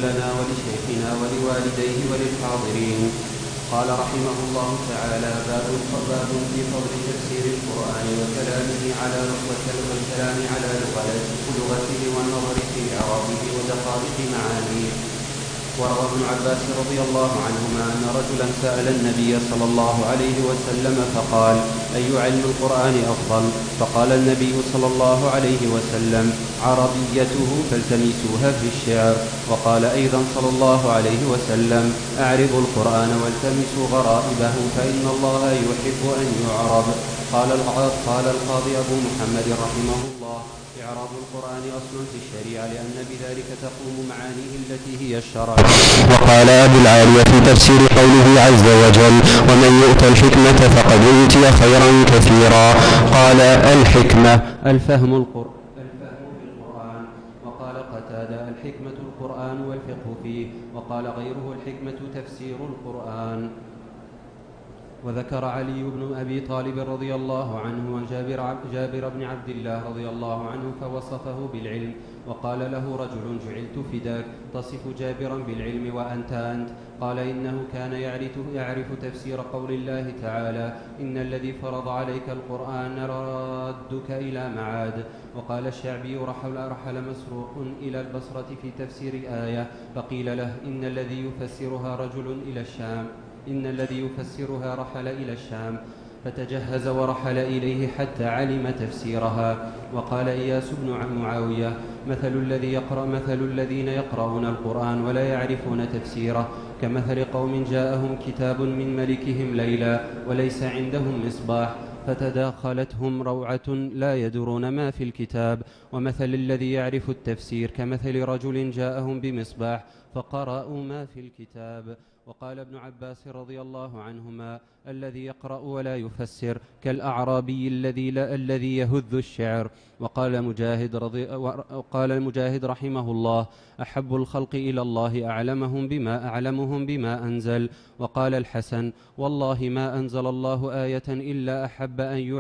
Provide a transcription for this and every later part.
لنا ولشيخنا ولوالديه وللحاضرين. قال رحمه الله تعالى: باب في فضل تفسير القرآن والكلام على لغته والنظر في إعرابه ودقائق معانيه. وروى ابن عباس رضي الله عنهما أن رجلا سأل النبي صلى الله عليه وسلم فقال: أي علم القرآن أفضل؟ فقال النبي صلى الله عليه وسلم: عربيته فالتمسوها في الشعر. وقال أيضا صلى الله عليه وسلم: أعربوا القرآن والتمسوا غرائبه فإن الله يحب أن يعرب. قال القاضي أبو محمد رحمه الله: إعراب القرآن أصل في الشريعة لأن بذلك تقوم معانيه التي هي الشرع. وقال أبو العالية في تفسير قوله عز وجل: ومن يؤت الحكمة فقد أوتي خيرا كثيرا. قال: الحكمة الفهم في القرآن. وقال قتادة: الحكمة القرآن والفقه فيه. وقال غيره: الحكمة تفسير القرآن. وذكر علي بن أبي طالب رضي الله عنه وجابر بن عبد الله رضي الله عنه فوصفه بالعلم. وقال له رجل: جعلت فداك، تصف جابرا بالعلم وأنت أنت. قال: إنه كان يعرف تفسير قول الله تعالى: إن الذي فرض عليك القرآن رادك إلى معاد. وقال الشعبي: رحل مسروق إلى البصرة في تفسير آية فقيل له: إن الذي يفسرها رحل إلى الشام فتجهز ورحل إليه حتى علم تفسيرها. وقال إياس بن معاوية: مثل الذين يقرؤون القرآن ولا يعرفون تفسيره كمثل قوم جاءهم كتاب من ملكهم ليلا وليس عندهم مصباح فتداخلتهم روعة لا يدرون ما في الكتاب. ومثل الذي يعرف التفسير كمثل رجل جاءهم بمصباح فقرأوا ما في الكتاب. وقال ابن عباس رضي الله عنهما: الذي يقرأ ولا يفسر كالأعرابي الذي يهذ الشعر. وقال مجاهد رحمه الله: أحب الخلق إلى الله أعلمهم بما أنزل. وقال الحسن: والله ما أنزل الله آية إلا أحب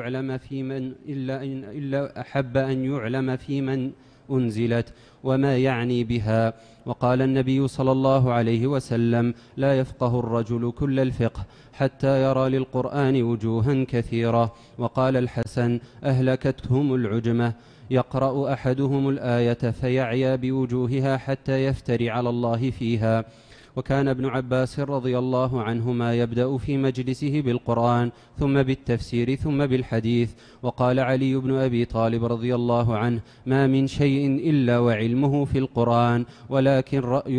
أن يعلم في من أنزلت وما يعني بها. وقال النبي صلى الله عليه وسلم: لا يفقه الرجل كل الفقه حتى يرى للقرآن وجوها كثيرة. وقال الحسن: أهلكتهم العجمة، يقرأ أحدهم الآية فيعيا بوجوهها حتى يفتري على الله فيها. وكان ابن عباس رضي الله عنهما يبدأ في مجلسه بالقرآن ثم بالتفسير ثم بالحديث. وقال علي بن أبي طالب رضي الله عنه: ما من شيء إلا وعلمه في القرآن ولكن رأي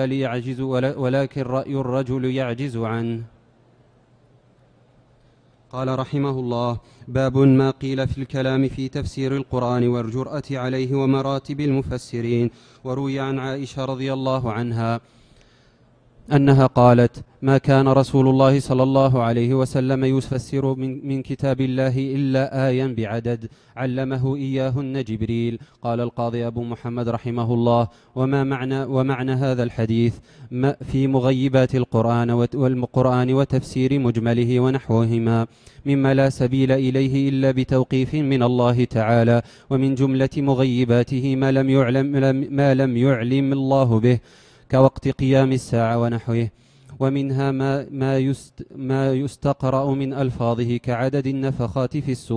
الرجل يعجز عنه. قال رحمه الله: باب ما قيل في الكلام في تفسير القرآن والجرأة عليه ومراتب المفسرين. وروي عن عائشة رضي الله عنها أنها قالت: ما كان رسول الله صلى الله عليه وسلم يفسر من كتاب الله إلا آيا بعدد علمه إياهن جبريل. قال القاضي أبو محمد رحمه الله: ومعنى هذا الحديث في مغيبات القرآن وتفسير مجمله ونحوهما مما لا سبيل إليه إلا بتوقيف من الله تعالى، ومن جملة مغيباته ما لم يعلم الله به كوقت قيام الساعة ونحوه. ومنها ما يستقرأ من ألفاظه كعدد النفخات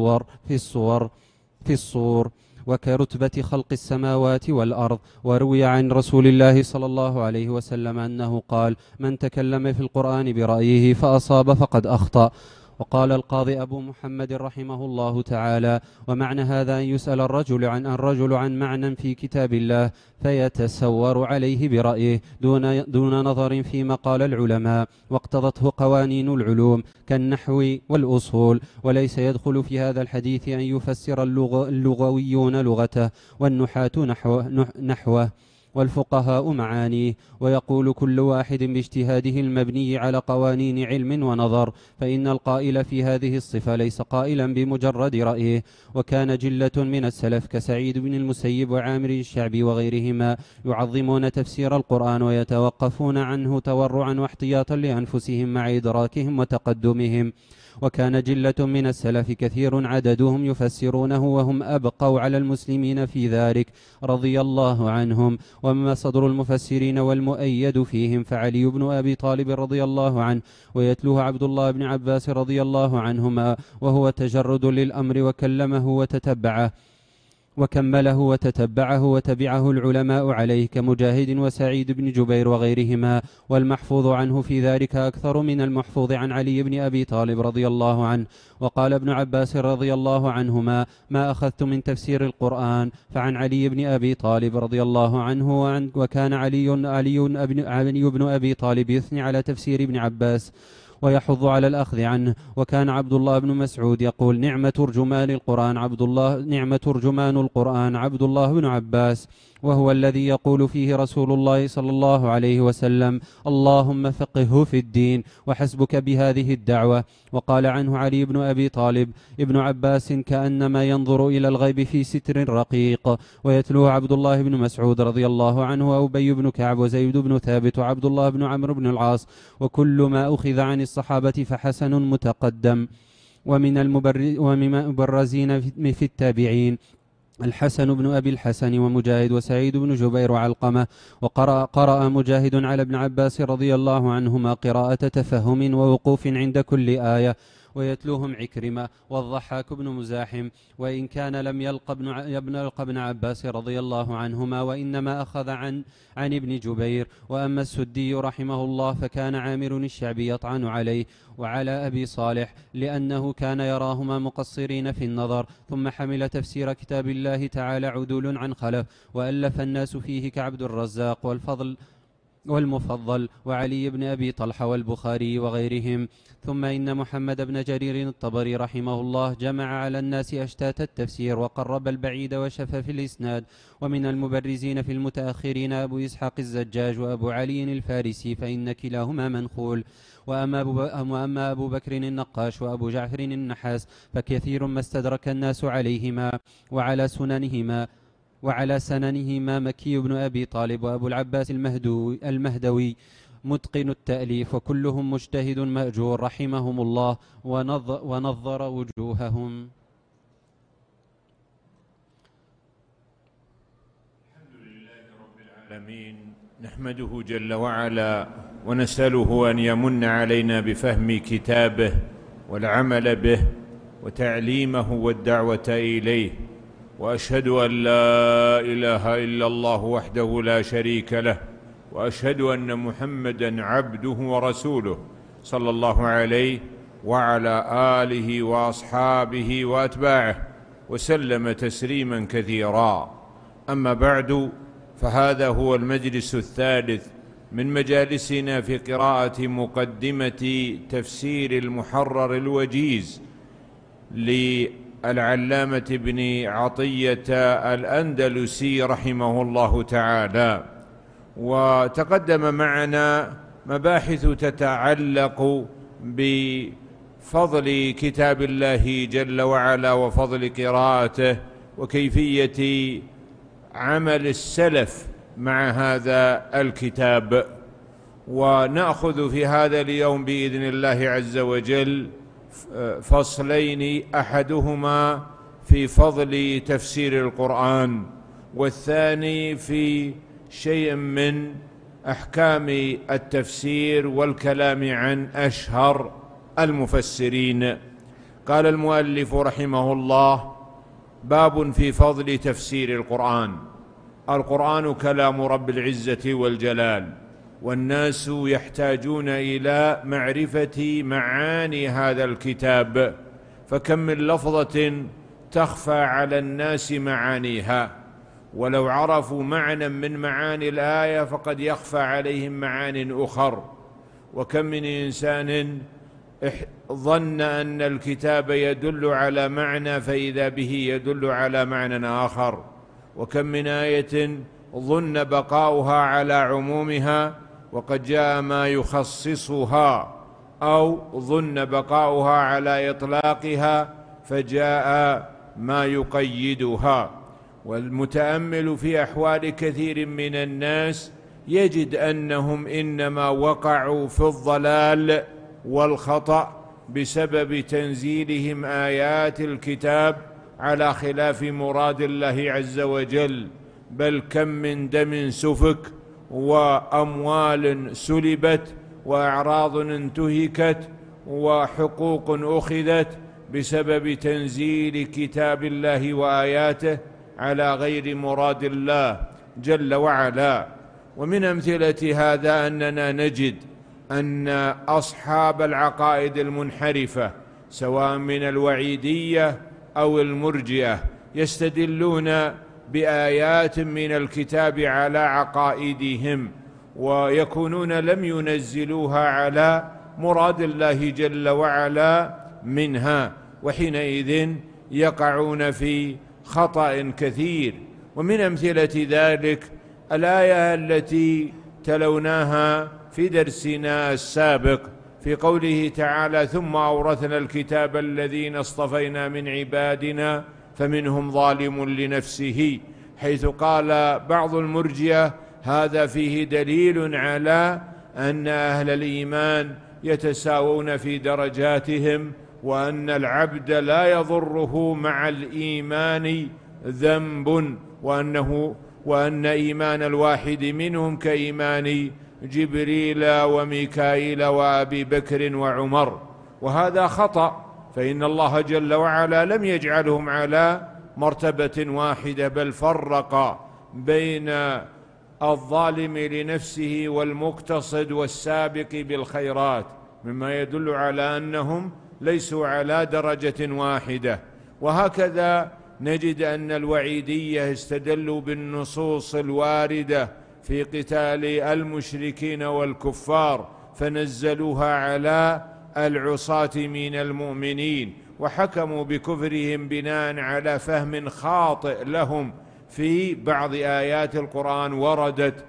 في الصور وكرتبة خلق السماوات والأرض. وروي عن رسول الله صلى الله عليه وسلم أنه قال: من تكلم في القرآن برأيه فأصاب فقد أخطأ. وقال القاضي أبو محمد رحمه الله تعالى: ومعنى هذا أن يسأل الرجل عن معنى في كتاب الله فيتسور عليه برأيه دون نظر فيما قال العلماء واقتضته قوانين العلوم كالنحو والأصول. وليس يدخل في هذا الحديث أن يفسر اللغويون لغته والنحاة نحوه والفقهاء معانيه، ويقول كل واحد باجتهاده المبني على قوانين علم ونظر، فإن القائل في هذه الصفة ليس قائلا بمجرد رأيه. وكان جلة من السلف كسعيد بن المسيب وعامر الشعبي وغيرهما يعظمون تفسير القرآن ويتوقفون عنه تورعا واحتياطا لأنفسهم مع إدراكهم وتقدمهم. وكان جلة من السلف كثير عددهم يفسرونه وهم أبقوا على المسلمين في ذلك رضي الله عنهم. وأما صدر المفسرين والمؤيد فيهم فعلي بن أبي طالب رضي الله عنه، ويتلوه عبد الله بن عباس رضي الله عنهما، وهو تجرد للأمر وكمله وتتبعه وتبعه العلماء عليه كمجاهد وسعيد بن جبير وغيرهما. والمحفوظ عنه في ذلك أكثر من المحفوظ عن علي بن أبي طالب رضي الله عنه. وقال ابن عباس رضي الله عنهما: ما أخذت من تفسير القرآن فعن علي بن أبي طالب رضي الله عنه. وكان علي بن أبي طالب يثني على تفسير ابن عباس ويحض على الأخذ عنه. وكان عبد الله بن مسعود يقول: نعم ترجمان القرآن عبد الله بن عباس، وهو الذي يقول فيه رسول الله صلى الله عليه وسلم: اللهم فقهه في الدين وحسبك بهذه الدعوة. وقال عنه علي بن أبي طالب: ابن عباس كأنما ينظر إلى الغيب في ستر رقيق. ويتلوه عبد الله بن مسعود رضي الله عنه وأبي بن كعب وزيد بن ثابت وعبد الله بن عمرو بن العاص. وكل ما أخذ عن الصحابة فحسن متقدم. ومن المبرزين في التابعين الحسن بن أبي الحسن ومجاهد وسعيد بن جبير وعلقمة. وقرأ مجاهد على ابن عباس رضي الله عنهما قراءة تفهم ووقوف عند كل آية. ويتلوهم عكرمة والضحاك بن مزاحم، وإن كان لم يلق ابن عباس رضي الله عنهما، وإنما أخذ عن ابن جبير. وأما السدي رحمه الله فكان عامر الشعبي يطعن عليه وعلى أبي صالح لأنه كان يراهما مقصرين في النظر، ثم حمل تفسير كتاب الله تعالى عدول عن خلف، وألف الناس فيه كعبد الرزاق والمفضل وعلي بن أبي طلحة والبخاري وغيرهم. ثم إن محمد بن جرير الطبري رحمه الله جمع على الناس أشتات التفسير وقرب البعيد وشف في الإسناد. ومن المبرزين في المتأخرين أبو إسحاق الزجاج وأبو علي الفارسي، فإن كلاهما منخول. وأما أبو بكر النقاش وأبو جعفر النحاس فكثير ما استدرك الناس عليهما وعلى سننهما مكي بن أبي طالب وأبو العباس المهدوي متقن التأليف، وكلهم مجتهد مأجور رحمهم الله ونظر وجوههم. الحمد لله رب العالمين، نحمده جل وعلا ونسأله أن يمن علينا بفهم كتابه والعمل به وتعليمه والدعوة إليه. وأشهد أن لا إله إلا الله وحده لا شريك له، وأشهد أن محمدًا عبده ورسوله صلى الله عليه وعلى آله وأصحابه وأتباعه وسلم تسليمًا كثيرا. أما بعد، فهذا هو المجلس الثالث من مجالسنا في قراءة مقدمة تفسير المحرر الوجيز للعلامة ابن عطية الأندلسي رحمه الله تعالى. وتقدم معنا مباحث تتعلق بفضل كتاب الله جل وعلا وفضل قراءته وكيفية عمل السلف مع هذا الكتاب. ونأخذ في هذا اليوم بإذن الله عز وجل فصلين، أحدهما في فضل تفسير القرآن، والثاني في شيء من أحكام التفسير والكلام عن أشهر المفسرين. قال المؤلف رحمه الله: باب في فضل تفسير القرآن. القرآن كلام رب العزة والجلال، والناس يحتاجون إلى معرفة معاني هذا الكتاب، فكم من لفظة تخفى على الناس معانيها، ولو عرفوا معنى من معاني الآية فقد يخفى عليهم معان أخر. وكم من إنسان ظن أن الكتاب يدل على معنى فإذا به يدل على معنى آخر. وكم من آية ظن بقاؤها على عمومها وقد جاء ما يخصصها، أو ظن بقاؤها على إطلاقها فجاء ما يقيدها. والمتأمل في أحوال كثير من الناس يجد أنهم إنما وقعوا في الضلال والخطأ بسبب تنزيلهم آيات الكتاب على خلاف مراد الله عز وجل، بل كم من دم سفك وأموال سلبت وأعراض انتهكت وحقوق أخذت بسبب تنزيل كتاب الله وآياته على غير مراد الله جل وعلا. ومن أمثلة هذا أننا نجد أن أصحاب العقائد المنحرفة سواء من الوعيدية أو المرجئة يستدلون بآيات من الكتاب على عقائدهم، ويكونون لم ينزلوها على مراد الله جل وعلا منها، وحينئذ يقعون في خطأ كثير. ومن أمثلة ذلك الآية التي تلوناها في درسنا السابق في قوله تعالى: ثم أورثنا الكتاب الذين اصطفينا من عبادنا فمنهم ظالم لنفسه، حيث قال بعض المرجئة هذا فيه دليل على أن أهل الإيمان يتساوون في درجاتهم، وأن العبد لا يضره مع الإيمان ذنب، وأن إيمان الواحد منهم كإيمان جبريل وميكائيل وأبي بكر وعمر، وهذا خطأ، فإن الله جل وعلا لم يجعلهم على مرتبة واحدة، بل فرق بين الظالم لنفسه والمقتصد والسابق بالخيرات، مما يدل على أنهم ليسوا على درجة واحدة. وهكذا نجد أن الوعيدية استدلوا بالنصوص الواردة في قتال المشركين والكفار فنزلوها على العصاة من المؤمنين، وحكموا بكفرهم بناء على فهم خاطئ لهم في بعض آيات القرآن وردت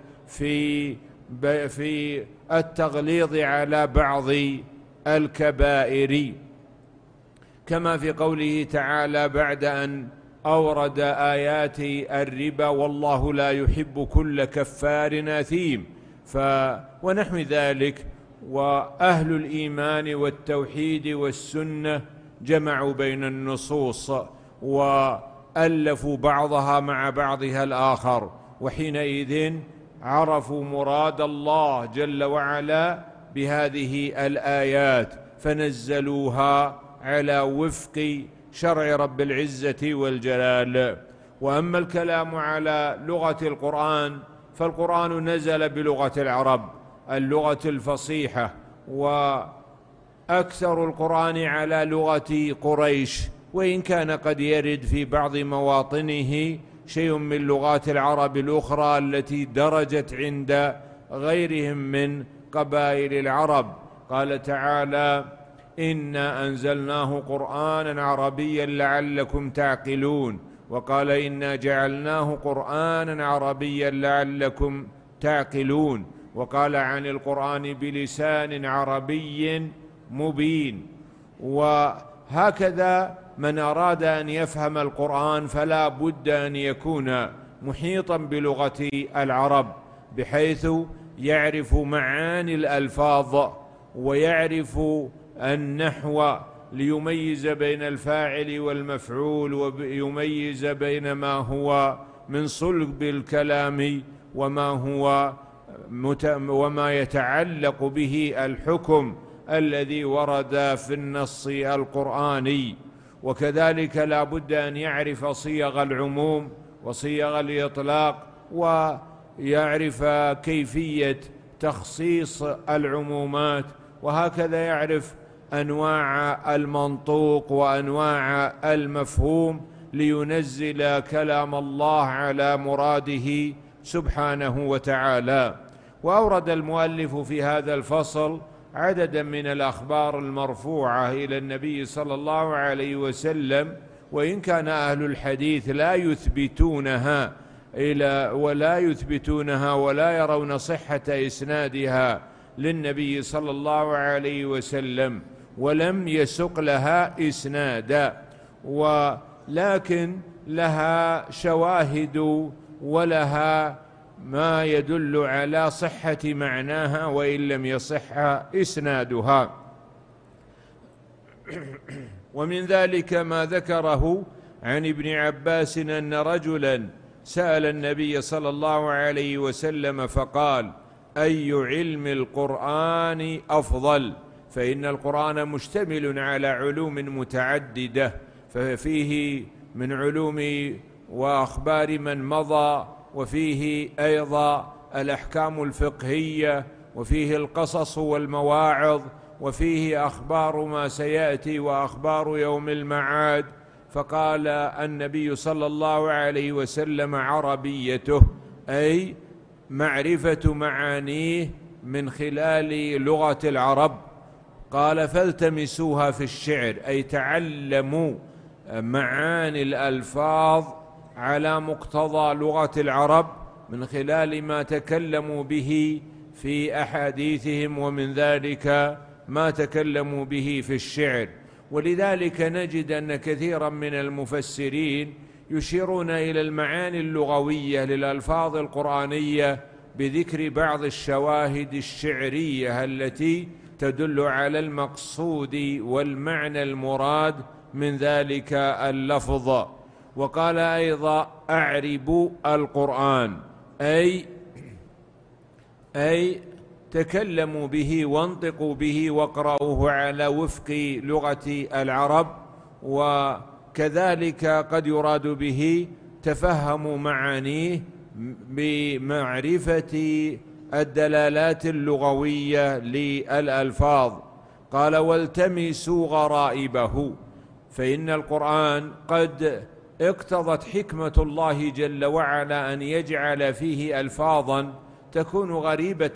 في التغليظ على بعض الكبائر، كما في قوله تعالى بعد أن أورد آيات الربا: والله لا يحب كل كفار أثيم، ونحو ذلك. وأهل الإيمان والتوحيد والسنة جمعوا بين النصوص وألفوا بعضها مع بعضها الآخر، وحينئذ عرفوا مراد الله جل وعلا بهذه الآيات فنزلوها على وفق شرع رب العزة والجلال. وأما الكلام على لغة القرآن فالقرآن نزل بلغة العرب، اللغة الفصيحة، وأكثر القرآن على لغة قريش، وإن كان قد يرد في بعض مواطنه شيء من لغات العرب الأخرى التي درجت عند غيرهم من قبائل العرب. قال تعالى: إنا أنزلناه قرآنا عربيا لعلكم تعقلون، وقال: إنا جعلناه قرآنا عربيا لعلكم تعقلون، وقال عن القرآن بلسان عربي مبين. وهكذا من أراد أن يفهم القرآن فلا بد أن يكون محيطا بلغة العرب، بحيث يعرف معاني الألفاظ ويعرف النحو ليميز بين الفاعل والمفعول، ويميز بين ما هو من صلب الكلام وما يتعلق به الحكم الذي ورد في النص القرآني. وكذلك لا بد أن يعرف صيغ العموم وصيغ الإطلاق، ويعرف كيفية تخصيص العمومات، وهكذا يعرف أنواع المنطوق وأنواع المفهوم لينزل كلام الله على مراده سبحانه وتعالى. وأورد المؤلف في هذا الفصل عددا من الأخبار المرفوعة إلى النبي صلى الله عليه وسلم، وإن كان أهل الحديث لا يثبتونها ولا يرون صحة إسنادها للنبي صلى الله عليه وسلم، ولم يسق لها إسنادا، ولكن لها شواهد ولها ما يدل على صحة معناها وإن لم يصح إسنادها. ومن ذلك ما ذكره عن ابن عباس أن رجلا سأل النبي صلى الله عليه وسلم فقال: أي علم القرآن أفضل؟ فإن القرآن مشتمل على علوم متعددة، ففيه من علوم وأخبار من مضى، وفيه أيضا الأحكام الفقهية، وفيه القصص والمواعظ، وفيه أخبار ما سيأتي وأخبار يوم المعاد. فقال النبي صلى الله عليه وسلم: عربيته، أي معرفة معانيه من خلال لغة العرب. قال: فالتمسوها في الشعر، أي تعلموا معاني الألفاظ على مقتضى لغة العرب من خلال ما تكلموا به في أحاديثهم، ومن ذلك ما تكلموا به في الشعر. ولذلك نجد أن كثيرا من المفسرين يشيرون إلى المعاني اللغوية للألفاظ القرآنية بذكر بعض الشواهد الشعرية التي تدل على المقصود والمعنى المراد من ذلك اللفظ. وقال أيضا: أعربوا القرآن، أي تكلموا به وانطقوا به واقرأوه على وفق لغة العرب. وكذلك قد يراد به تفهموا معانيه بمعرفة الدلالات اللغوية للألفاظ. قال: والتمسوا غرائبه، فإن القرآن قد اقتضت حكمة الله جل وعلا أن يجعل فيه ألفاظا تكون غريبة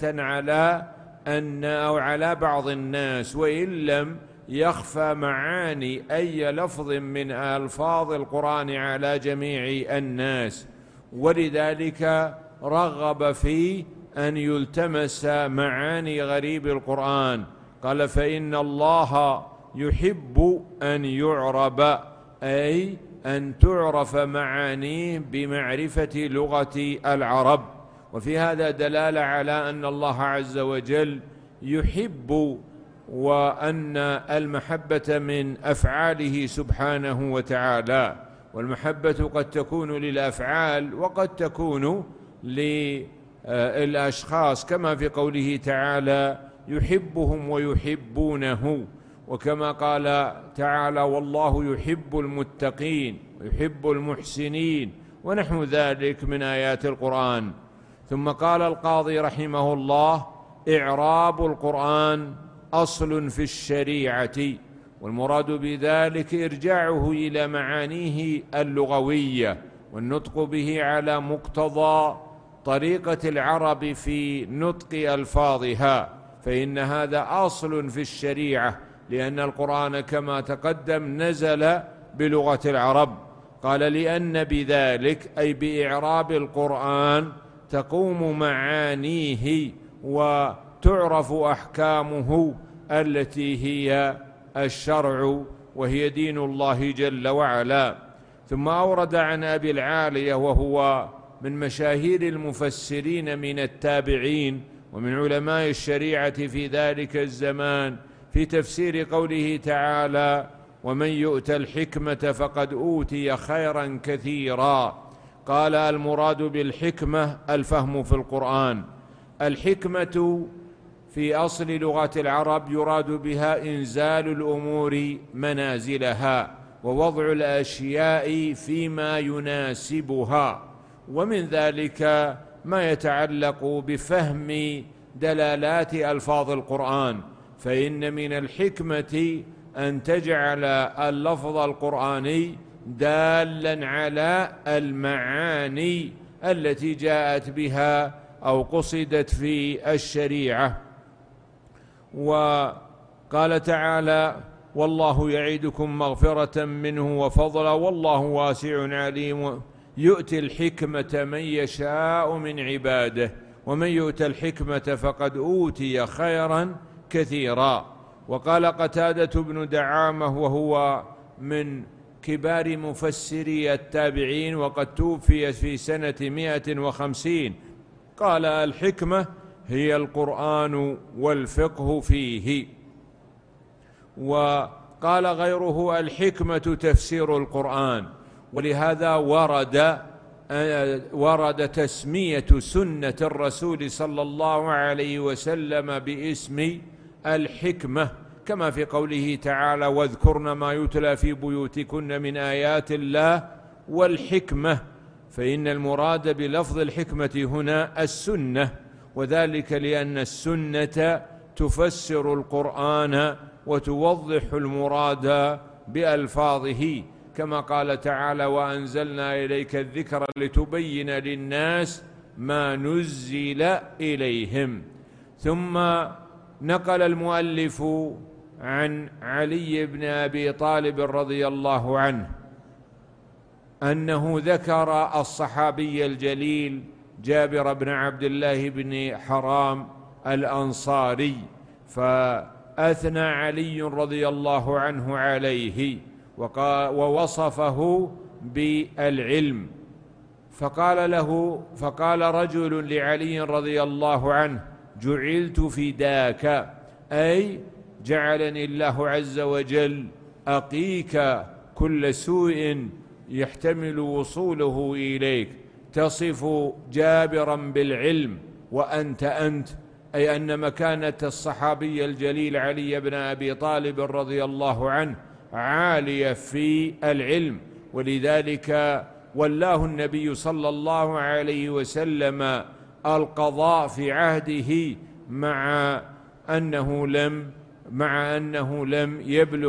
على بعض الناس، وإن لم يخفى معاني أي لفظ من ألفاظ القرآن على جميع الناس. ولذلك رغب في أن يلتمس معاني غريب القرآن. قال: فإن الله يحب أن يعرب، أي أن تعرف معانيه بمعرفة لغة العرب. وفي هذا دلالة على أن الله عز وجل يحب، وأن المحبة من أفعاله سبحانه وتعالى. والمحبة قد تكون للأفعال وقد تكون للأشخاص، كما في قوله تعالى: يحبهم ويحبونه، وكما قال تعالى: والله يحب المتقين ويحب المحسنين، ونحو ذلك من آيات القرآن. ثم قال القاضي رحمه الله: إعراب القرآن أصل في الشريعة، والمراد بذلك إرجاعه إلى معانيه اللغوية والنطق به على مقتضى طريقة العرب في نطق ألفاظها، فإن هذا أصل في الشريعة، لأن القرآن كما تقدم نزل بلغة العرب. قال: لأن بذلك، أي بإعراب القرآن، تقوم معانيه وتعرف أحكامه التي هي الشرع، وهي دين الله جل وعلا. ثم أورد عن أبي العالية، وهو من مشاهير المفسرين من التابعين ومن علماء الشريعة في ذلك الزمان، في تفسير قوله تعالى: ومن يؤت الحكمة فقد أوتي خيرا كثيرا. قال: المراد بالحكمة الفهم في القرآن. الحكمة في أصل لغة العرب يراد بها إنزال الأمور منازلها ووضع الأشياء فيما يناسبها، ومن ذلك ما يتعلق بفهم دلالات ألفاظ القرآن. فإن من الحكمة أن تجعل اللفظ القرآني دالا على المعاني التي جاءت بها أو قصدت في الشريعة. وقال تعالى: والله يعدكم مغفرة منه وفضلا والله واسع عليم يؤتي الحكمة من يشاء من عباده ومن يؤت الحكمة فقد أوتي خيرا كثيرا. وقال قتادة بن دعامة، وهو من كبار مفسري التابعين وقد توفي في سنة 150، قال: الحكمة هي القرآن والفقه فيه. وقال غيره: الحكمة تفسير القرآن. ولهذا ورد ورد تسمية سنة الرسول صلى الله عليه وسلم باسم الحكمة، كما في قوله تعالى: واذكرن ما يتلى في بيوتكن من آيات الله والحكمة، فإن المراد بلفظ الحكمة هنا السنة، وذلك لأن السنة تفسر القرآن وتوضح المراد بألفاظه، كما قال تعالى: وأنزلنا إليك الذكر لتبين للناس ما نزل إليهم. ثم نقل المؤلف عن علي بن أبي طالب رضي الله عنه أنه ذكر الصحابي الجليل جابر بن عبد الله بن حرام الأنصاري، فأثنى علي رضي الله عنه عليه ووصفه بالعلم، فقال رجل لعلي رضي الله عنه: جعلت فداك، أي جعلني الله عز وجل أقيك كل سوء يحتمل وصوله إليك. تصف جابرا بالعلم وأنت أي أن مكانة الصحابي الجليل علي بن أبي طالب رضي الله عنه عالية في العلم، ولذلك ولاه النبي صلى الله عليه وسلم القضاء في عهده، مع أنه لم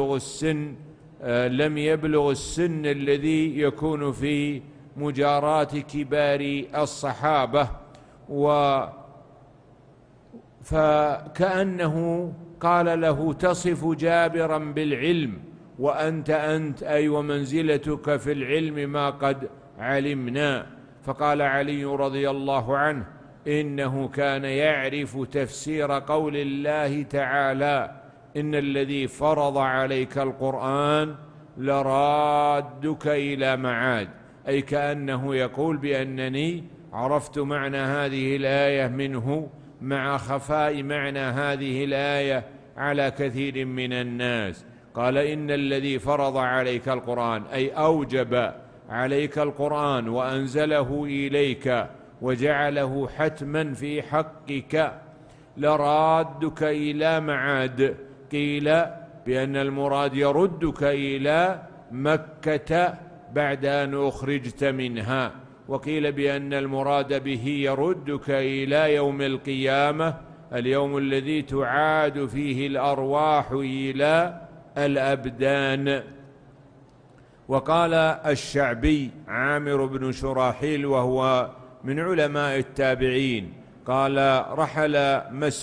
يبلغ السن الذي يكون في مجاراة كبار الصحابة، فكأنه قال له: تصف جابرا بالعلم وأنت أي ومنزلتك في العلم ما قد علمنا. فقال علي رضي الله عنه: إنه كان يعرف تفسير قول الله تعالى: إن الذي فرض عليك القرآن لرادك إلى معاد، أي كأنه يقول بأنني عرفت معنى هذه الآية منه، مع خفاء معنى هذه الآية على كثير من الناس. قال: إن الذي فرض عليك القرآن، أي أوجب عليك القرآن وأنزله إليك وجعله حتما في حقك لرادك إلى معاد. قيل بأن المراد يردك إلى مكة بعد أن أخرجت منها، وقيل بأن المراد به يردك إلى يوم القيامة، اليوم الذي تعاد فيه الأرواح إلى الأبدان. وقال الشعبي عامر بن شراحيل وهو من علماء التابعين، قال: رحل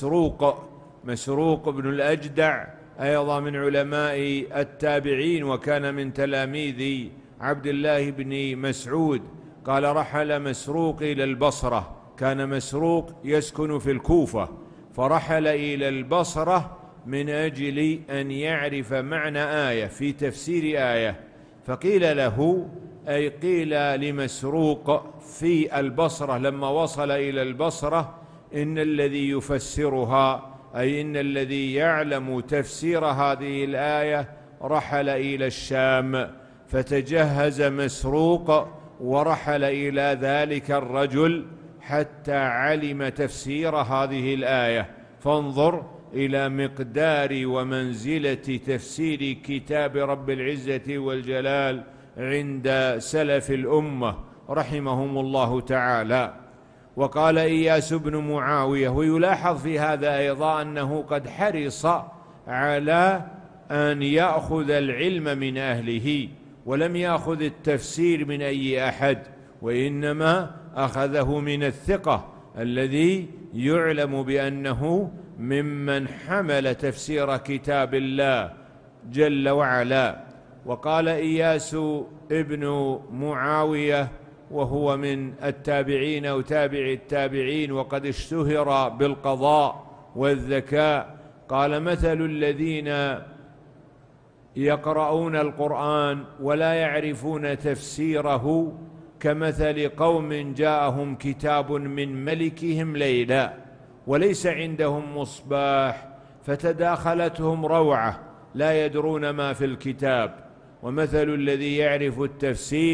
مسروق بن الأجدع أيضا من علماء التابعين، وكان من تلاميذ عبد الله بن مسعود. قال: رحل مسروق إلى البصرة، كان مسروق يسكن في الكوفة، فرحل إلى البصرة من أجل أن يعرف معنى آية في تفسير آية، فقيل له، أي قيل لمسروق في البصرة لما وصل إلى البصرة: إن الذي يفسرها، أي إن الذي يعلم تفسير هذه الآية رحل إلى الشام. فتجهز مسروق ورحل إلى ذلك الرجل حتى علم تفسير هذه الآية. فانظر إلى مقدار ومنزلة تفسير كتاب رب العزة والجلال عند سلف الأمة رحمهم الله تعالى. وقال إياس بن معاوية، ويلاحظ في هذا أيضا أنه قد حرص على أن يأخذ العلم من أهله، ولم يأخذ التفسير من أي أحد، وإنما أخذه من الثقة الذي يعلم بأنه ممن حمل تفسير كتاب الله جل وعلا. وقال إياس ابن معاوية وهو من التابعين أو تابع التابعين، وقد اشتهر بالقضاء والذكاء، قال: مثل الذين يقرؤون القرآن ولا يعرفون تفسيره كمثل قوم جاءهم كتاب من ملكهم ليلا وليس عندهم مصباح فتداخلتهم روعة لا يدرون ما في الكتاب. ومثل الذي يعرف التفسير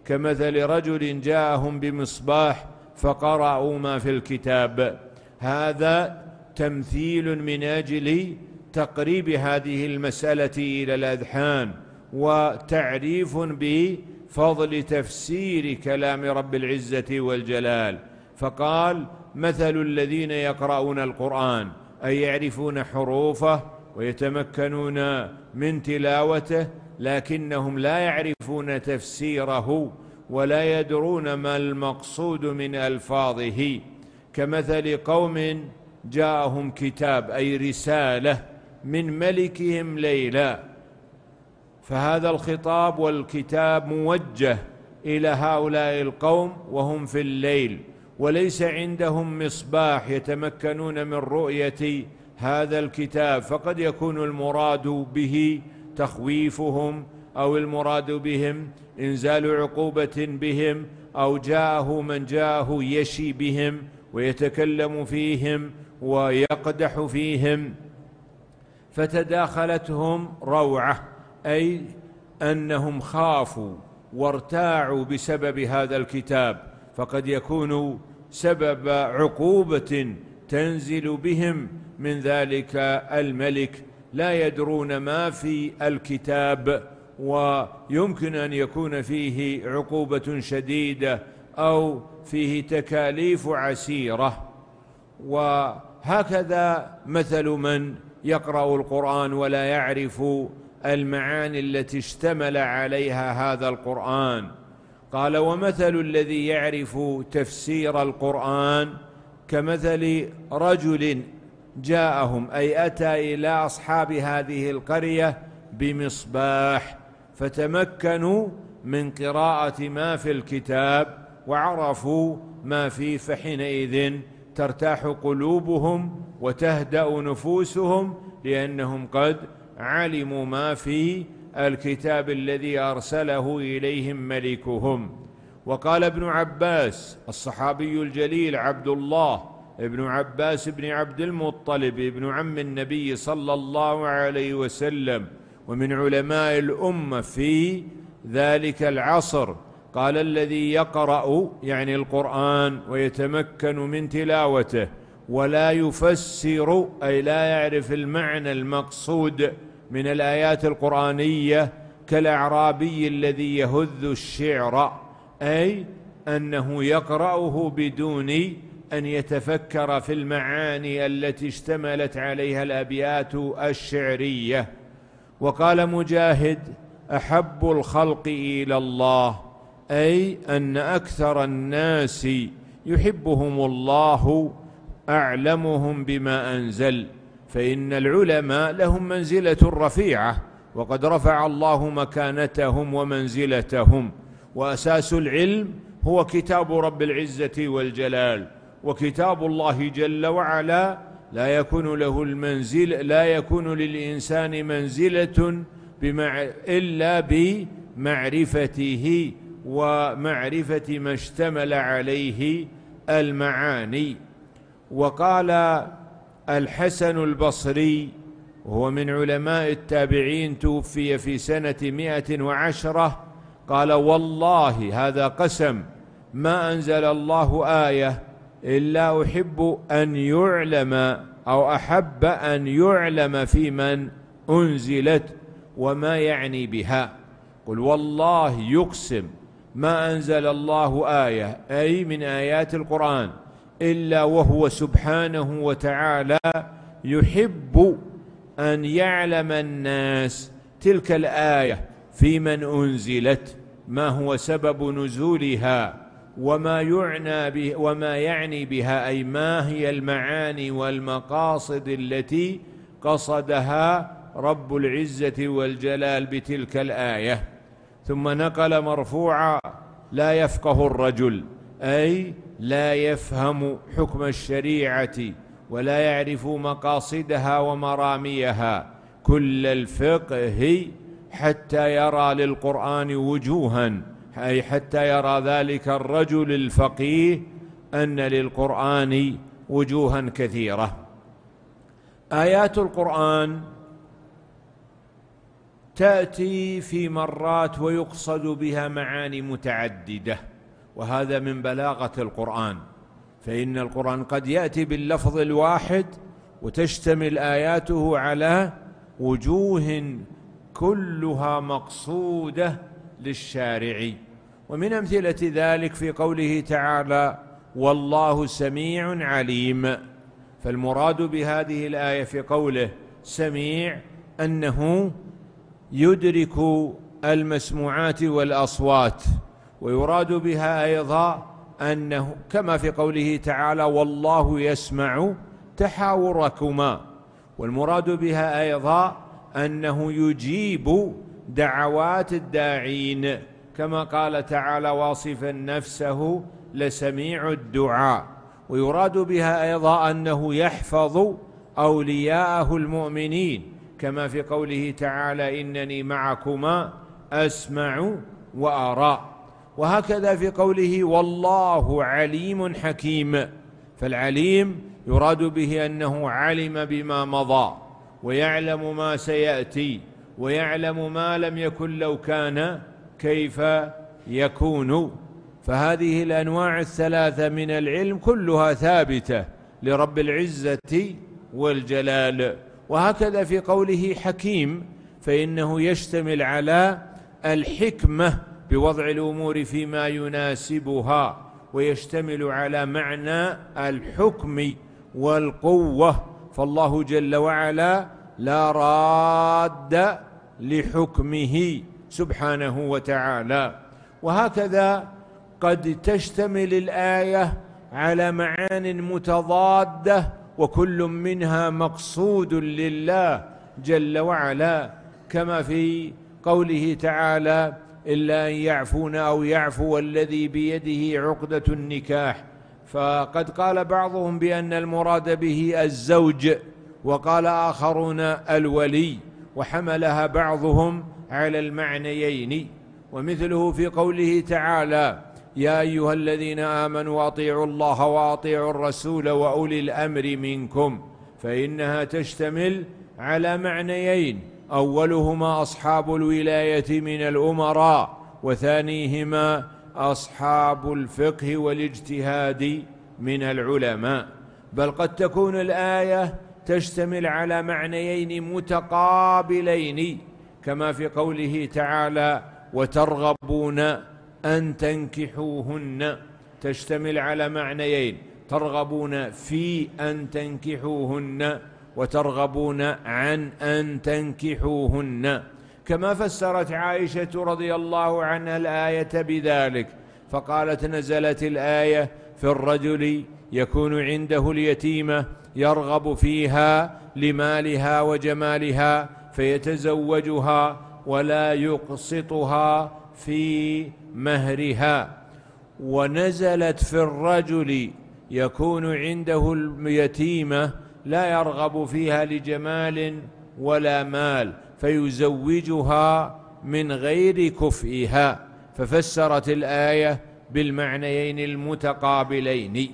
كمثل رجل جاءهم بمصباح فقرأوا ما في الكتاب. هذا تمثيل من أجل تقريب هذه المسألة إلى الأذهان، وتعريف بفضل تفسير كلام رب العزة والجلال. فقال: مثل الذين يقرؤون القرآن، أي يعرفون حروفه ويتمكنون من تلاوته، لكنهم لا يعرفون تفسيره ولا يدرون ما المقصود من ألفاظه، كمثل قوم جاءهم كتاب، أي رسالة من ملكهم ليلا. فهذا الخطاب والكتاب موجه إلى هؤلاء القوم وهم في الليل، وليس عندهم مصباح يتمكنون من رؤية هذا الكتاب، فقد يكون المراد به تخويفهم، أو المراد بهم إنزال عقوبة بهم، أو جاءه من جاءه يشي بهم ويتكلم فيهم ويقدح فيهم، فتداخلتهم روعة، أي أنهم خافوا وارتاعوا بسبب هذا الكتاب، فقد يكون سبب عقوبة تنزل بهم من ذلك الملك، لا يدرون ما في الكتاب، ويمكن أن يكون فيه عقوبة شديدة أو فيه تكاليف عسيرة. وهكذا مثل من يقرأ القرآن ولا يعرف المعاني التي اشتمل عليها هذا القرآن. قال: ومثل الذي يعرف تفسير القرآن كمثل رجل جاءهم، أي أتى إلى أصحاب هذه القرية بمصباح، فتمكنوا من قراءة ما في الكتاب وعرفوا ما فيه، فحينئذ ترتاح قلوبهم وتهدأ نفوسهم، لأنهم قد علموا ما في الكتاب الذي أرسله إليهم ملكهم. وقال ابن عباس الصحابي الجليل عبد الله ابن عباس بن عبد المطلب ابن عم النبي صلى الله عليه وسلم، ومن علماء الأمة في ذلك العصر، قال: الذي يقرأ يعني القرآن ويتمكن من تلاوته ولا يفسر، أي لا يعرف المعنى المقصود من الآيات القرآنية، كالأعرابي الذي يهذ الشعر، أي أنه يقرأه بدون أن يتفكر في المعاني التي اشتملت عليها الأبيات الشعرية. وقال مجاهد: أحب الخلق إلى الله، أي أن أكثر الناس يحبهم الله أعلمهم بما أنزل، فإن العلماء لهم منزلة رفيعة، وقد رفع الله مكانتهم ومنزلتهم، وأساس العلم هو كتاب رب العزة والجلال. وكتاب الله جل وعلا لا يكون للإنسان منزلة إلا بمعرفته ومعرفة ما اشتمل عليه المعاني. وقال الحسن البصري، وهو من علماء التابعين، توفي في سنة 110، قال: والله، هذا قسم، ما أنزل الله آية إلا أحب أن يعلم، أو أحب أن يعلم في من أنزلت وما يعني بها. قل والله يقسم ما أنزل الله آية، أي من آيات القرآن، إلا وهو سبحانه وتعالى يحب أن يعلم الناس تلك الآية في من أنزلت، ما هو سبب نزولها، وما يعني بها، أي ما هي المعاني والمقاصد التي قصدها رب العزة والجلال بتلك الآية. ثم نقل مرفوعا: لا يفقه الرجل، أي لا يفهم حكم الشريعة ولا يعرف مقاصدها ومراميها كل الفقه حتى يرى للقرآن وجوها، أي حتى يرى ذلك الرجل الفقيه أن للقرآن وجوها كثيرة. آيات القرآن تأتي في مرات ويقصد بها معاني متعددة، وهذا من بلاغة القرآن، فإن القرآن قد يأتي باللفظ الواحد وتشتمل آياته على وجوه كلها مقصودة للشارع. ومن أمثلة ذلك في قوله تعالى: والله سميع عليم. فالمراد بهذه الآية في قوله سميع أنه يدرك المسموعات والأصوات، ويراد بها أيضا أنه كما في قوله تعالى: والله يسمع تحاوركما. والمراد بها أيضا أنه يجيب دعوات الداعين، كما قال تعالى واصفا نفسه: لسميع الدعاء. ويراد بها أيضا أنه يحفظ أولياءه المؤمنين، كما في قوله تعالى: إنني معكما أسمع وأرى. وهكذا في قوله: والله عليم حكيم. فالعليم يراد به أنه علم بما مضى، ويعلم ما سيأتي، ويعلم ما لم يكن لو كان كيف يكون. فهذه الأنواع الثلاثة من العلم كلها ثابتة لرب العزة والجلال. وهكذا في قوله حكيم، فإنه يشتمل على الحكمة بوضع الأمور فيما يناسبها، ويشتمل على معنى الحكم والقوة، فالله جل وعلا لا راد لحكمه سبحانه وتعالى. وهكذا قد تشتمل الآية على معان متضادة، وكل منها مقصود لله جل وعلا، كما في قوله تعالى: إلا أن يعفون أو يعفو الذي بيده عقدة النكاح. فقد قال بعضهم بأن المراد به الزوج، وقال آخرون الولي، وحملها بعضهم على المعنيين. ومثله في قوله تعالى: يا أيها الذين آمنوا أطيعوا الله وأطيعوا الرسول وأولي الأمر منكم، فإنها تشتمل على معنيين: أولهما أصحاب الولاية من الأمراء، وثانيهما أصحاب الفقه والاجتهاد من العلماء. بل قد تكون الآية تشتمل على معنيين متقابلين، كما في قوله تعالى: وترغبون أن تنكحوهن. تشتمل على معنيين: ترغبون في أن تنكحوهن، وترغبون عن أن تنكحوهن. كما فسرت عائشة رضي الله عنها الآية بذلك، فقالت: نزلت الآية في الرجل يكون عنده اليتيمة يرغب فيها لمالها وجمالها فيتزوجها ولا يقسطها في مهرها. ونزلت في الرجل يكون عنده اليتيمة لا يرغب فيها لجمال ولا مال فيزوجها من غير كفئها، ففسرت الآية بالمعنيين المتقابلين.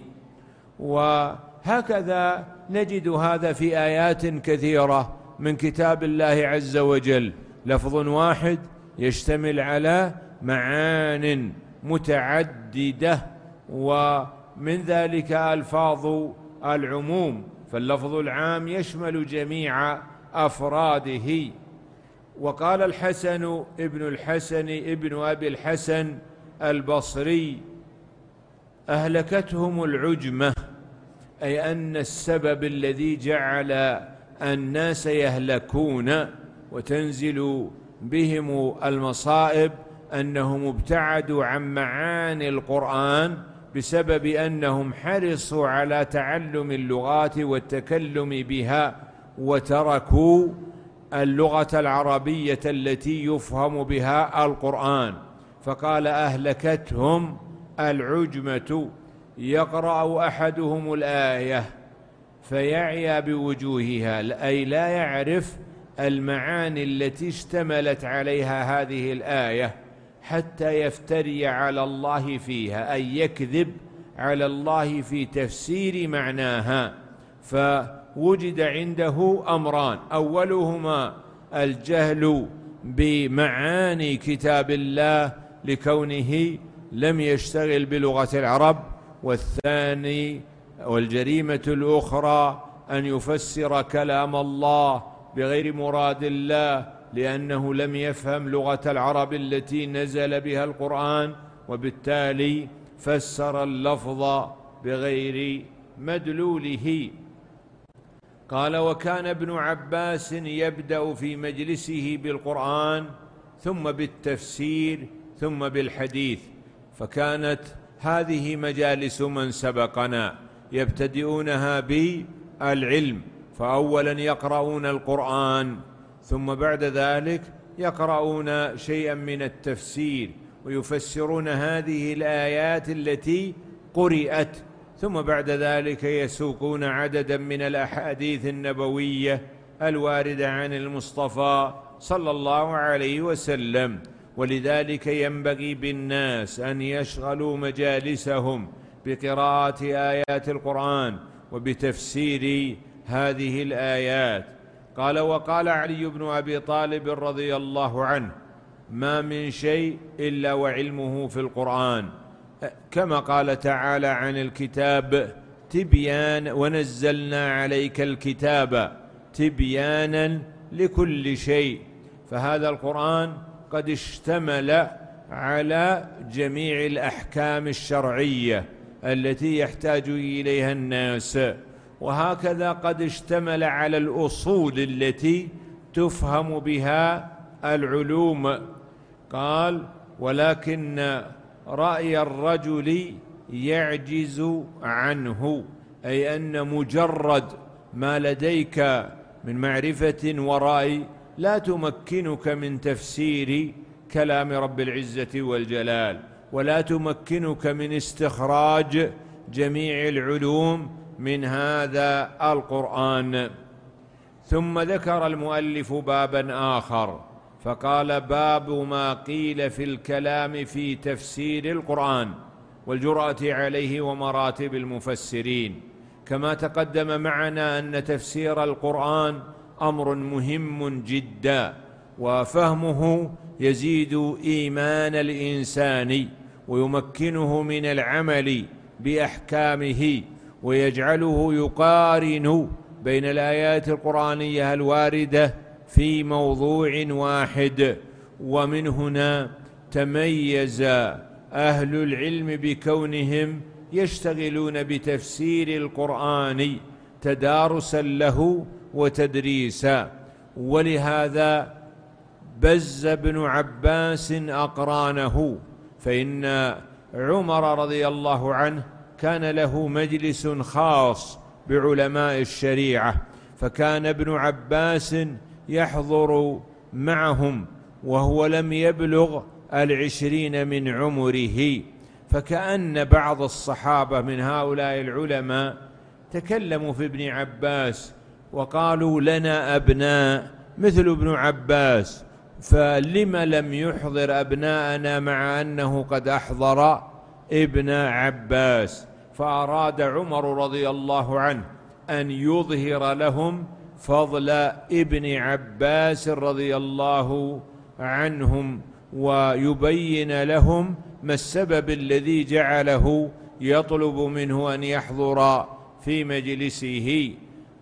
وهكذا نجد هذا في آيات كثيرة من كتاب الله عز وجل، لفظ واحد يشتمل على معان متعددة، ومن ذلك ألفاظ العموم، فاللفظ العام يشمل جميع أفراده. وقال الحسن ابن الحسن ابن أبي الحسن البصري: أهلكتهم العجمة، أي أن السبب الذي جعل الناس يهلكون وتنزل بهم المصائب أنهم ابتعدوا عن معاني القرآن بسبب أنهم حرصوا على تعلم اللغات والتكلم بها، وتركوا اللغة العربية التي يفهم بها القرآن. فقال: أهلكتهم العجمة. يقرأ أحدهم الآية فيعيا بوجوهها، أي لا يعرف المعاني التي اشتملت عليها هذه الآية، حتى يفتري على الله فيها، أي يكذب على الله في تفسير معناها. فوجد عنده أمران: أولهما الجهل بمعاني كتاب الله لكونه لم يشتغل بلغة العرب. والثاني والجريمة الأخرى أن يفسر كلام الله بغير مراد الله، لأنه لم يفهم لغة العرب التي نزل بها القرآن، وبالتالي فسر اللفظ بغير مدلوله. قال: وكان ابن عباس يبدأ في مجلسه بالقرآن ثم بالتفسير ثم بالحديث، فكانت هذه مجالس من سبقنا يبتدئونها بالعلم، فأولا يقرؤون القرآن، ثم بعد ذلك يقرؤون شيئا من التفسير ويفسرون هذه الآيات التي قرأت، ثم بعد ذلك يسوقون عددا من الأحاديث النبوية الواردة عن المصطفى صلى الله عليه وسلم. ولذلك ينبغي بالناس أن يشغلوا مجالسهم بقراءة آيات القرآن وبتفسير هذه الآيات. قال: وقال علي بن أبي طالب رضي الله عنه: ما من شيء إلا وعلمه في القرآن، كما قال تعالى عن الكتاب: تبيان ونزلنا عليك الكتاب تبيانا لكل شيء. فهذا القرآن قد اشتمل على جميع الأحكام الشرعية التي يحتاج إليها الناس، وهكذا قد اشتمل على الأصول التي تفهم بها العلوم. قال: ولكن رأي الرجل يعجز عنه، أي أن مجرد ما لديك من معرفة ورأي لا تمكنك من تفسير كلام رب العزة والجلال، ولا تمكنك من استخراج جميع العلوم من هذا القرآن. ثم ذكر المؤلف بابا آخر فقال: باب ما قيل في الكلام في تفسير القرآن والجرأة عليه ومراتب المفسرين. كما تقدم معنا أن تفسير القرآن أمر مهم جدا، وفهمه يزيد إيمان الإنسان ويمكنه من العمل بأحكامه، ويجعله يقارن بين الآيات القرآنية الواردة في موضوع واحد. ومن هنا تميز أهل العلم بكونهم يشتغلون بتفسير القرآن تدارسا له وتدريسا. ولهذا بز ابن عباس أقرانه، فإن عمر رضي الله عنه كان له مجلس خاص بعلماء الشريعة، فكان ابن عباس يحضر معهم وهو لم يبلغ 20 من عمره. فكأن بعض الصحابة من هؤلاء العلماء تكلموا في ابن عباس وقالوا: لنا أبناء مثل ابن عباس، فلم لم يحضر أبناءنا مع أنه قد أحضر ابن عباس؟ فأراد عمر رضي الله عنه أن يظهر لهم فضل ابن عباس رضي الله عنهم، ويبين لهم ما السبب الذي جعله يطلب منه أن يحضر في مجلسه.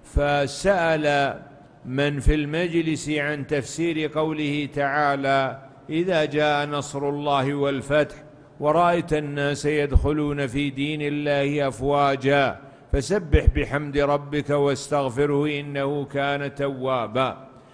فسأل من في المجلس عن تفسير قوله تعالى: إذا جاء نصر الله والفتح ورأيت الناس يدخلون في دين الله أفواجا فسبح بحمد ربك واستغفره إنه كان توابا.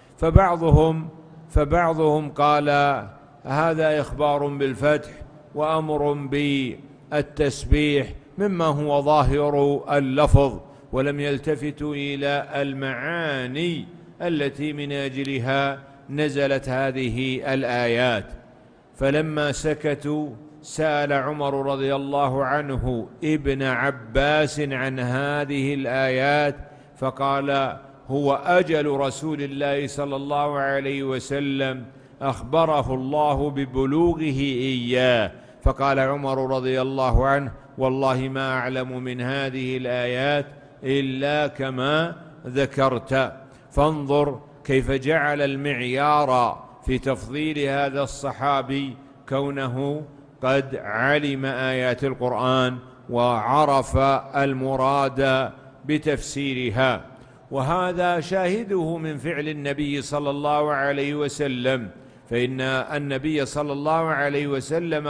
فبعضهم قال: هذا إخبار بالفتح وأمر بالتسبيح مما هو ظاهر اللفظ، ولم يلتفتوا إلى المعاني التي من أجلها نزلت هذه الآيات. فلما سكتوا سأل عمر رضي الله عنه ابن عباس عن هذه الآيات، فقال: هو أجل رسول الله صلى الله عليه وسلم أخبره الله ببلوغه إياه. فقال عمر رضي الله عنه: والله ما أعلم من هذه الآيات إلا كما ذكرت. فانظر كيف جعل المعيار في تفضيل هذا الصحابي كونه قد علم آيات القرآن وعرف المراد بتفسيرها. وهذا شاهده من فعل النبي صلى الله عليه وسلم، فإن النبي صلى الله عليه وسلم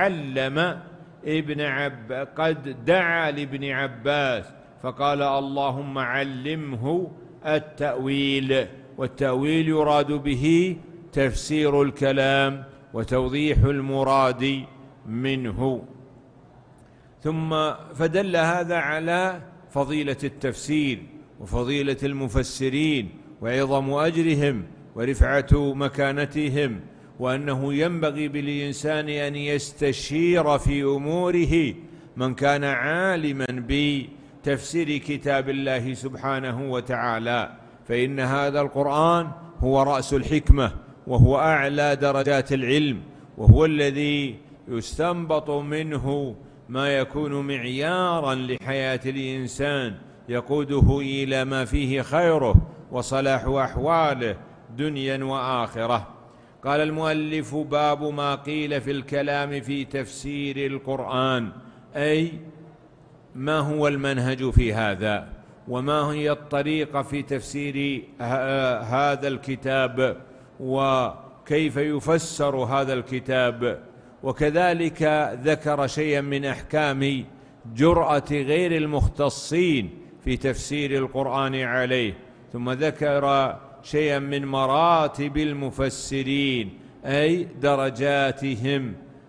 قد دعا لابن عباس فقال اللهم علمه التأويل، والتأويل يراد به تفسير الكلام وتوضيح المراد منه. ثم فدل هذا على فضيلة التفسير وفضيلة المفسرين وعظم أجرهم ورفعة مكانتهم، وأنه ينبغي بالإنسان أن يستشير في أموره من كان عالما بتفسير كتاب الله سبحانه وتعالى، فإن هذا القرآن هو رأس الحكمة وهو أعلى درجات العلم، وهو الذي يستنبط منه ما يكون معيارا لحياة الإنسان يقوده إلى ما فيه خيره وصلاح أحواله دنيا وآخرة. قال المؤلف: باب ما قيل في الكلام في تفسير القرآن، أي ما هو المنهج في هذا، وما هي الطريقة في تفسير هذا الكتاب، وكيف يفسر هذا الكتاب. وكذلك ذكر شيئا من أحكام جرأة غير المختصين في تفسير القرآن عليه، ثم ذكر شيئا من مراتب المفسرين أي درجاتهم.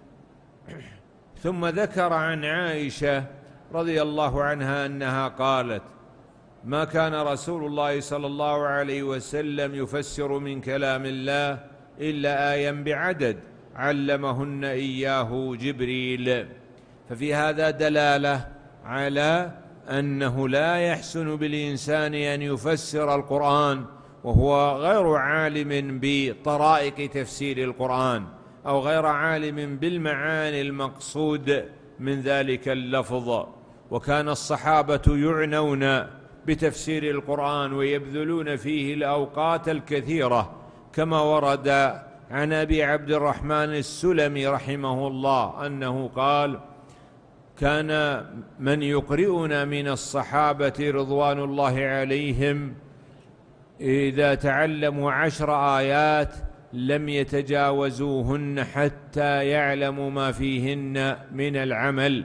ثم ذكر عن عائشة رضي الله عنها أنها قالت: ما كان رسول الله صلى الله عليه وسلم يفسر من كلام الله إلا آية بعدد علمهن إياه جبريل. ففي هذا دلالة على أنه لا يحسن بالإنسان أن يفسر القرآن وهو غير عالم بطرائق تفسير القرآن أو غير عالم بالمعاني المقصود من ذلك اللفظ. وكان الصحابة يعنون بتفسير القرآن ويبذلون فيه الأوقات الكثيرة، كما ورد عن أبي عبد الرحمن السلمي رحمه الله أنه قال: كان من يقرئنا من الصحابة رضوان الله عليهم إذا تعلموا 10 آيات لم يتجاوزوهن حتى يعلموا ما فيهن من العمل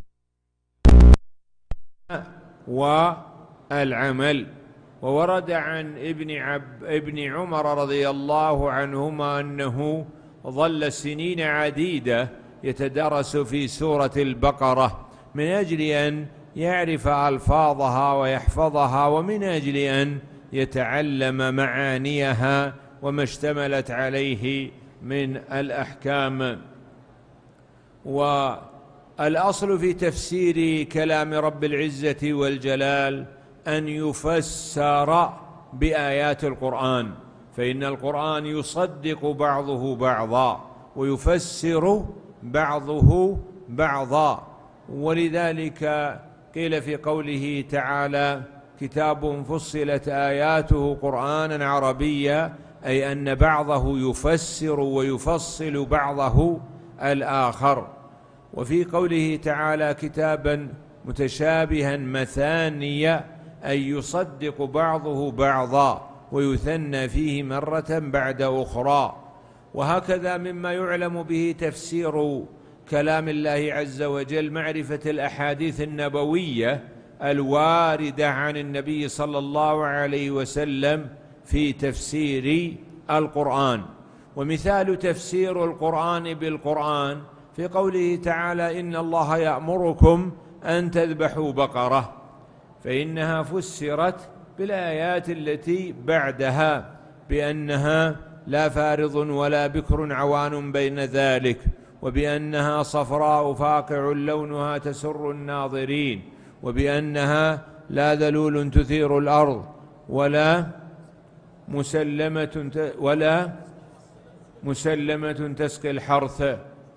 والعمل. وورد عن ابن عمر رضي الله عنهما أنه ظل سنين عديدة يتدرس في سورة البقرة من أجل أن يعرف ألفاظها ويحفظها، ومن أجل أن يتعلم معانيها وما اشتملت عليه من الأحكام. والأصل في تفسير كلام رب العزة والجلال أن يفسر بآيات القرآن، فإن القرآن يصدق بعضه بعضا ويفسر بعضه بعضا. ولذلك قيل في قوله تعالى: كتاب فصلت آياته قرآنا عربيا، أي أن بعضه يفسر ويفصل بعضه الآخر. وفي قوله تعالى: كتابا متشابها مثانيا، أي يصدق بعضه بعضا ويثنى فيه مرة بعد أخرى. وهكذا مما يعلم به تفسير كلام الله عز وجل معرفة الأحاديث النبوية الواردة عن النبي صلى الله عليه وسلم في تفسير القرآن. ومثال تفسير القرآن بالقرآن في قوله تعالى: إن الله يأمركم أن تذبحوا بقرة، فإنها فسرت بالآيات التي بعدها بأنها لا فارض ولا بكر عوان بين ذلك، وبأنها صفراء فاقع لونها تسر الناظرين، وبأنها لا ذلول تثير الأرض ولا مسلمة تسقي الحرث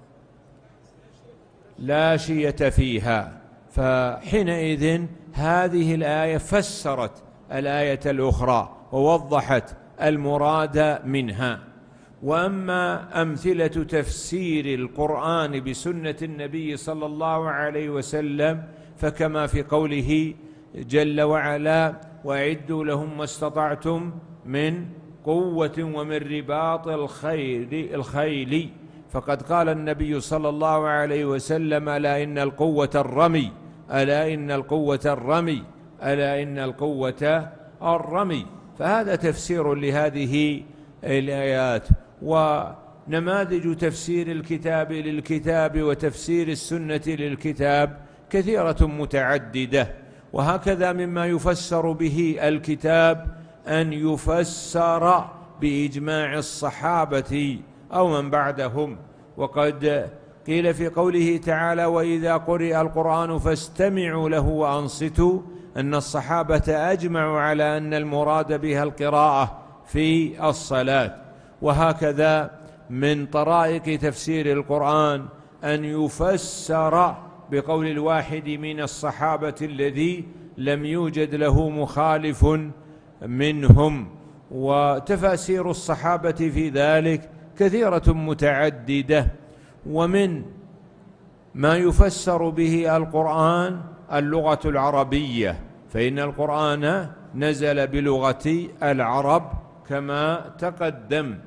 لا شية فيها. فحينئذ هذه الآية فسرت الآية الأخرى ووضحت المراد منها. وأما أمثلة تفسير القرآن بسنة النبي صلى الله عليه وسلم فكما في قوله جل وعلا: وأعدوا لهم ما استطعتم من قوة ومن رباط الخيل، فقد قال النبي صلى الله عليه وسلم: ألا إن القوة الرمي، ألا إن القوة الرمي، ألا إن القوة الرمي. فهذا تفسير لهذه الآيات. ونماذج تفسير الكتاب للكتاب وتفسير السنة للكتاب كثيرة متعددة. وهكذا مما يفسر به الكتاب أن يفسر بإجماع الصحابة أو من بعدهم. وقد قيل في قوله تعالى: وإذا قرئ القرآن فاستمعوا له وأنصتوا، أن الصحابة أجمعوا على أن المراد بها القراءة في الصلاة. وهكذا من طرائق تفسير القرآن أن يفسر بقول الواحد من الصحابة الذي لم يوجد له مخالف منهم. وتفاسير الصحابة في ذلك كثيرة متعددة. ومن ما يفسر به القرآن اللغة العربية، فإن القرآن نزل بلغة العرب كما تقدم.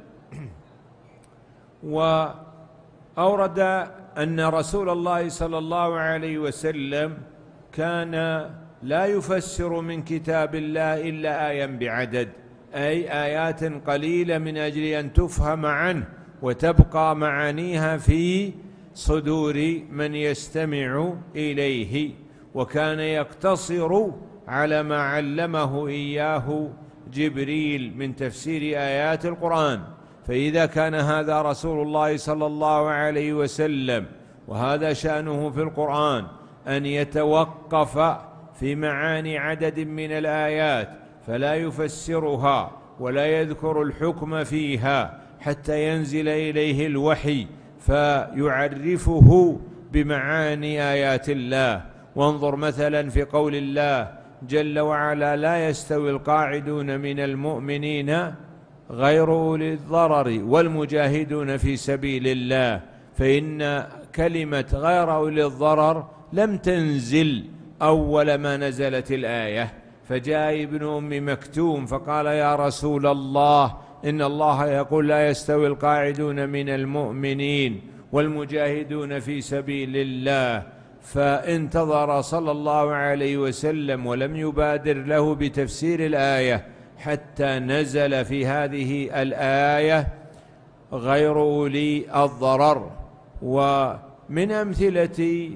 وأورد أن رسول الله صلى الله عليه وسلم كان لا يفسر من كتاب الله إلا آية بعدد، أي آيات قليلة من أجل أن تفهم عنه وتبقى معانيها في صدور من يستمع إليه. وكان يقتصر على ما علمه إياه جبريل من تفسير آيات القرآن. فإذا كان هذا رسول الله صلى الله عليه وسلم وهذا شأنه في القرآن أن يتوقف في معاني عدد من الآيات فلا يفسرها ولا يذكر الحكم فيها حتى ينزل إليه الوحي فيعرفه بمعاني آيات الله. وانظر مثلا في قول الله جل وعلا: لا يستوي القاعدون من المؤمنين غير أولي الضرر والمجاهدون في سبيل الله. فإن كلمة غير أولي الضرر لم تنزل أول ما نزلت الآية، فجاء ابن أم مكتوم فقال: يا رسول الله، إن الله يقول لا يستوي القاعدون من المؤمنين والمجاهدون في سبيل الله. فانتظر صلى الله عليه وسلم ولم يبادر له بتفسير الآية حتى نزل في هذه الآية غير أولي الضرر. ومن أمثلة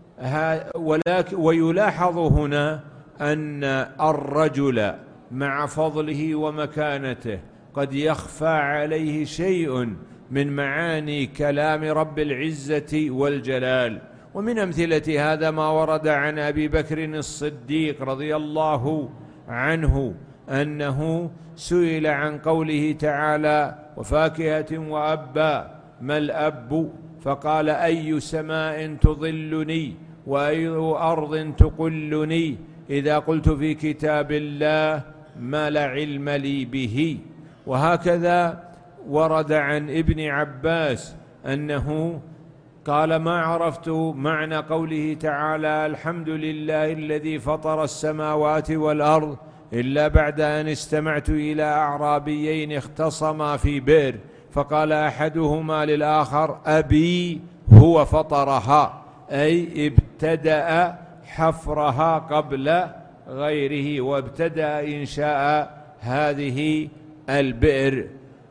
ويلاحظ هنا أن الرجل مع فضله ومكانته قد يخفى عليه شيء من معاني كلام رب العزة والجلال. ومن أمثلة هذا ما ورد عن أبي بكر الصديق رضي الله عنه أنه سئل عن قوله تعالى: وفاكهة وأبا، ما الأب؟ فقال: أي سماء تظلني وأي أرض تقلني إذا قلت في كتاب الله ما لا علم لي به. وهكذا ورد عن ابن عباس أنه قال: ما عرفت معنى قوله تعالى: الحمد لله الذي فطر السماوات والأرض، إلا بعد أن استمعت إلى أعرابيين اختصما في بئر، فقال أحدهما للآخر: أبي هو فطرها، أي ابتدأ حفرها قبل غيره وابتدأ إنشاء هذه البئر.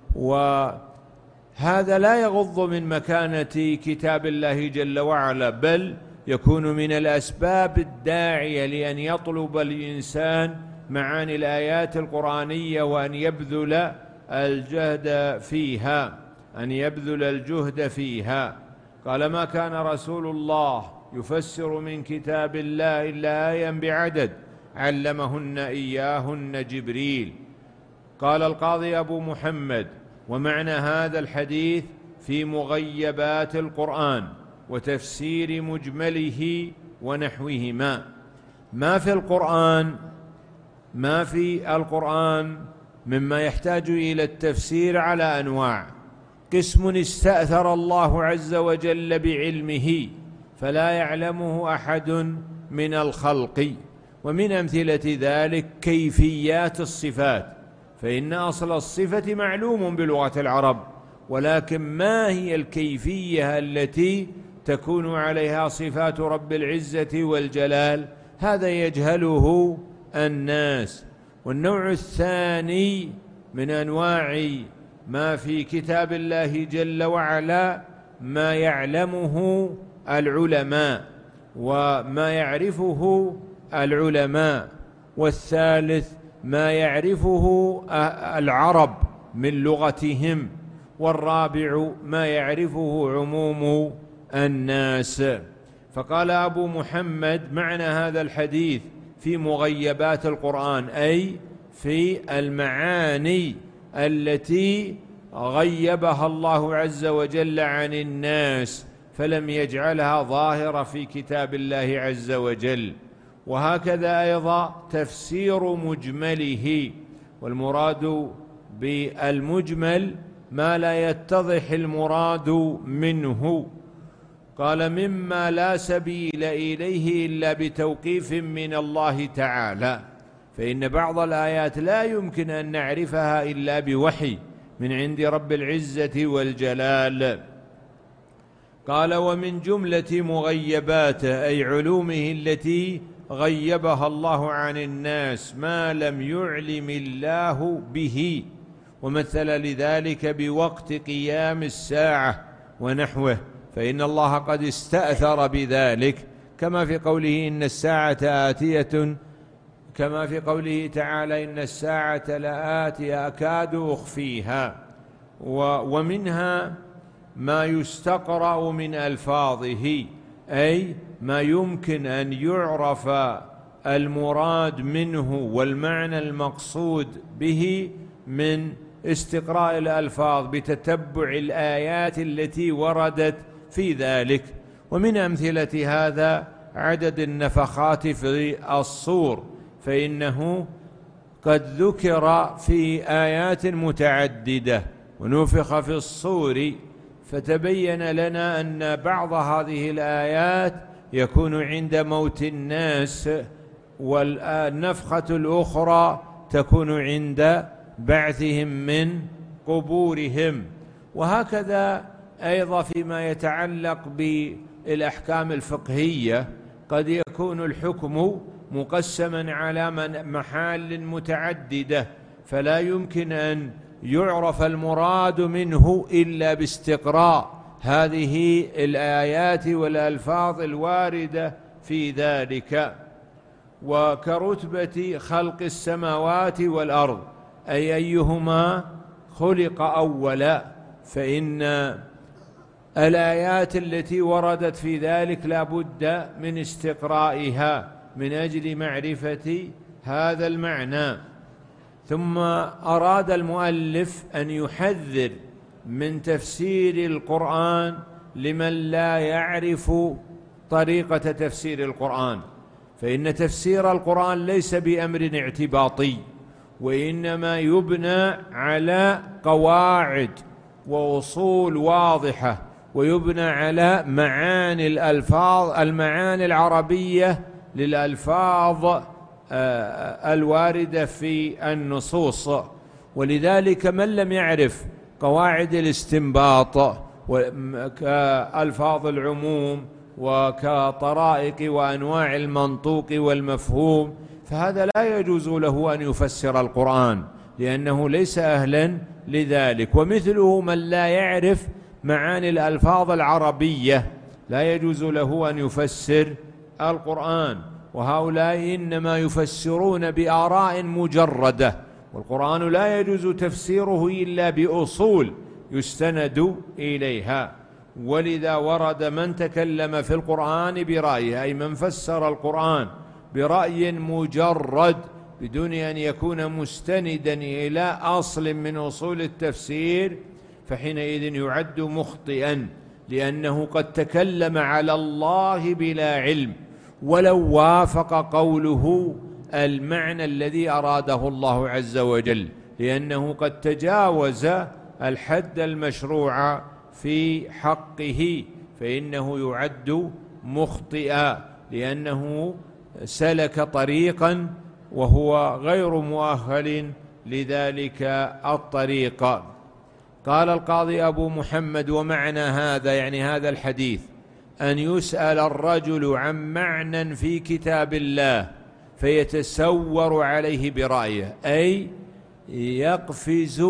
وهذا لا يغض من مكانة كتاب الله جل وعلا، بل يكون من الأسباب الداعية لأن يطلب الإنسان معاني الآيات القرآنية وأن يبذل الجهد فيها، أن يبذل الجهد فيها. قال: ما كان رسول الله يفسر من كتاب الله إلا آية بعدد علمهن إياهن جبريل. قال القاضي أبو محمد: ومعنى هذا الحديث في مغيبات القرآن وتفسير مجمله ونحوهما. ما في القرآن مما يحتاج إلى التفسير على أنواع، قسم استأثر الله عز وجل بعلمه فلا يعلمه أحد من الخلق. ومن أمثلة ذلك كيفيات الصفات، فإن أصل الصفة معلوم بلغة العرب، ولكن ما هي الكيفية التي تكون عليها صفات رب العزة والجلال؟ هذا يجهله الناس. والنوع الثاني من أنواع ما في كتاب الله جل وعلا ما يعلمه العلماء وما يعرفه العلماء، والثالث ما يعرفه العرب من لغتهم، والرابع ما يعرفه عموم الناس. فقال أبو محمد: معنى هذا الحديث في مغيبات القرآن، أي في المعاني التي غيبها الله عز وجل عن الناس فلم يجعلها ظاهرة في كتاب الله عز وجل. وهكذا أيضا تفسير مجمله، والمراد بالمجمل ما لا يتضح المراد منه. قال: مما لا سبيل إليه إلا بتوقيف من الله تعالى، فإن بعض الآيات لا يمكن أن نعرفها إلا بوحي من عند رب العزة والجلال. قال: ومن جملة مغيباته أي علومه التي غيبها الله عن الناس ما لم يعلم الله به، ومثل لذلك بوقت قيام الساعة ونحوه، فإن الله قد استأثر بذلك، كما في قوله إن الساعة آتية، كما في قوله تعالى إن الساعة لآتية أكاد أخفيها. ومنها ما يستقرأ من ألفاظه، أي ما يمكن أن يعرف المراد منه والمعنى المقصود به من استقراء الألفاظ بتتبع الآيات التي وردت في ذلك. ومن أمثلة هذا عدد النفخات في الصور، فإنه قد ذكر في آيات متعددة ونفخ في الصور، فتبين لنا أن بعض هذه الآيات يكون عند موت الناس، والنفخة الأخرى تكون عند بعثهم من قبورهم. وهكذا أيضا فيما يتعلق بالأحكام الفقهية قد يكون الحكم مقسما على محال متعددة، فلا يمكن أن يعرف المراد منه إلا باستقراء هذه الآيات والألفاظ الواردة في ذلك. وكرتبة خلق السماوات والأرض، أي أيهما خلق أولا، فإن الآيات التي وردت في ذلك لا بد من استقرائها من أجل معرفة هذا المعنى. ثم أراد المؤلف أن يحذر من تفسير القرآن لمن لا يعرف طريقة تفسير القرآن، فإن تفسير القرآن ليس بأمر اعتباطي، وإنما يبنى على قواعد وأصول واضحة، ويبنى على معاني الألفاظ، المعاني العربية للألفاظ الواردة في النصوص. ولذلك من لم يعرف قواعد الاستنباط كألفاظ العموم وكطرائق وأنواع المنطوق والمفهوم، فهذا لا يجوز له أن يفسر القرآن، لأنه ليس أهلا لذلك. ومثله من لا يعرف معاني الألفاظ العربية لا يجوز له أن يفسر القرآن، وهؤلاء إنما يفسرون بآراء مجردة، والقرآن لا يجوز تفسيره إلا بأصول يستند إليها. ولذا ورد من تكلم في القرآن برأيه، أي من فسر القرآن برأي مجرد بدون أن يكون مستندا إلى أصل من أصول التفسير، فحينئذ يعد مخطئا، لأنه قد تكلم على الله بلا علم ولو وافق قوله المعنى الذي أراده الله عز وجل، لأنه قد تجاوز الحد المشروع في حقه، فإنه يعد مخطئا لأنه سلك طريقا وهو غير مؤهل لذلك الطريق. قال القاضي أبو محمد: ومعنى هذا، يعني هذا الحديث، أن يسأل الرجل عن معنى في كتاب الله فيتسور عليه برأيه، أي يقفز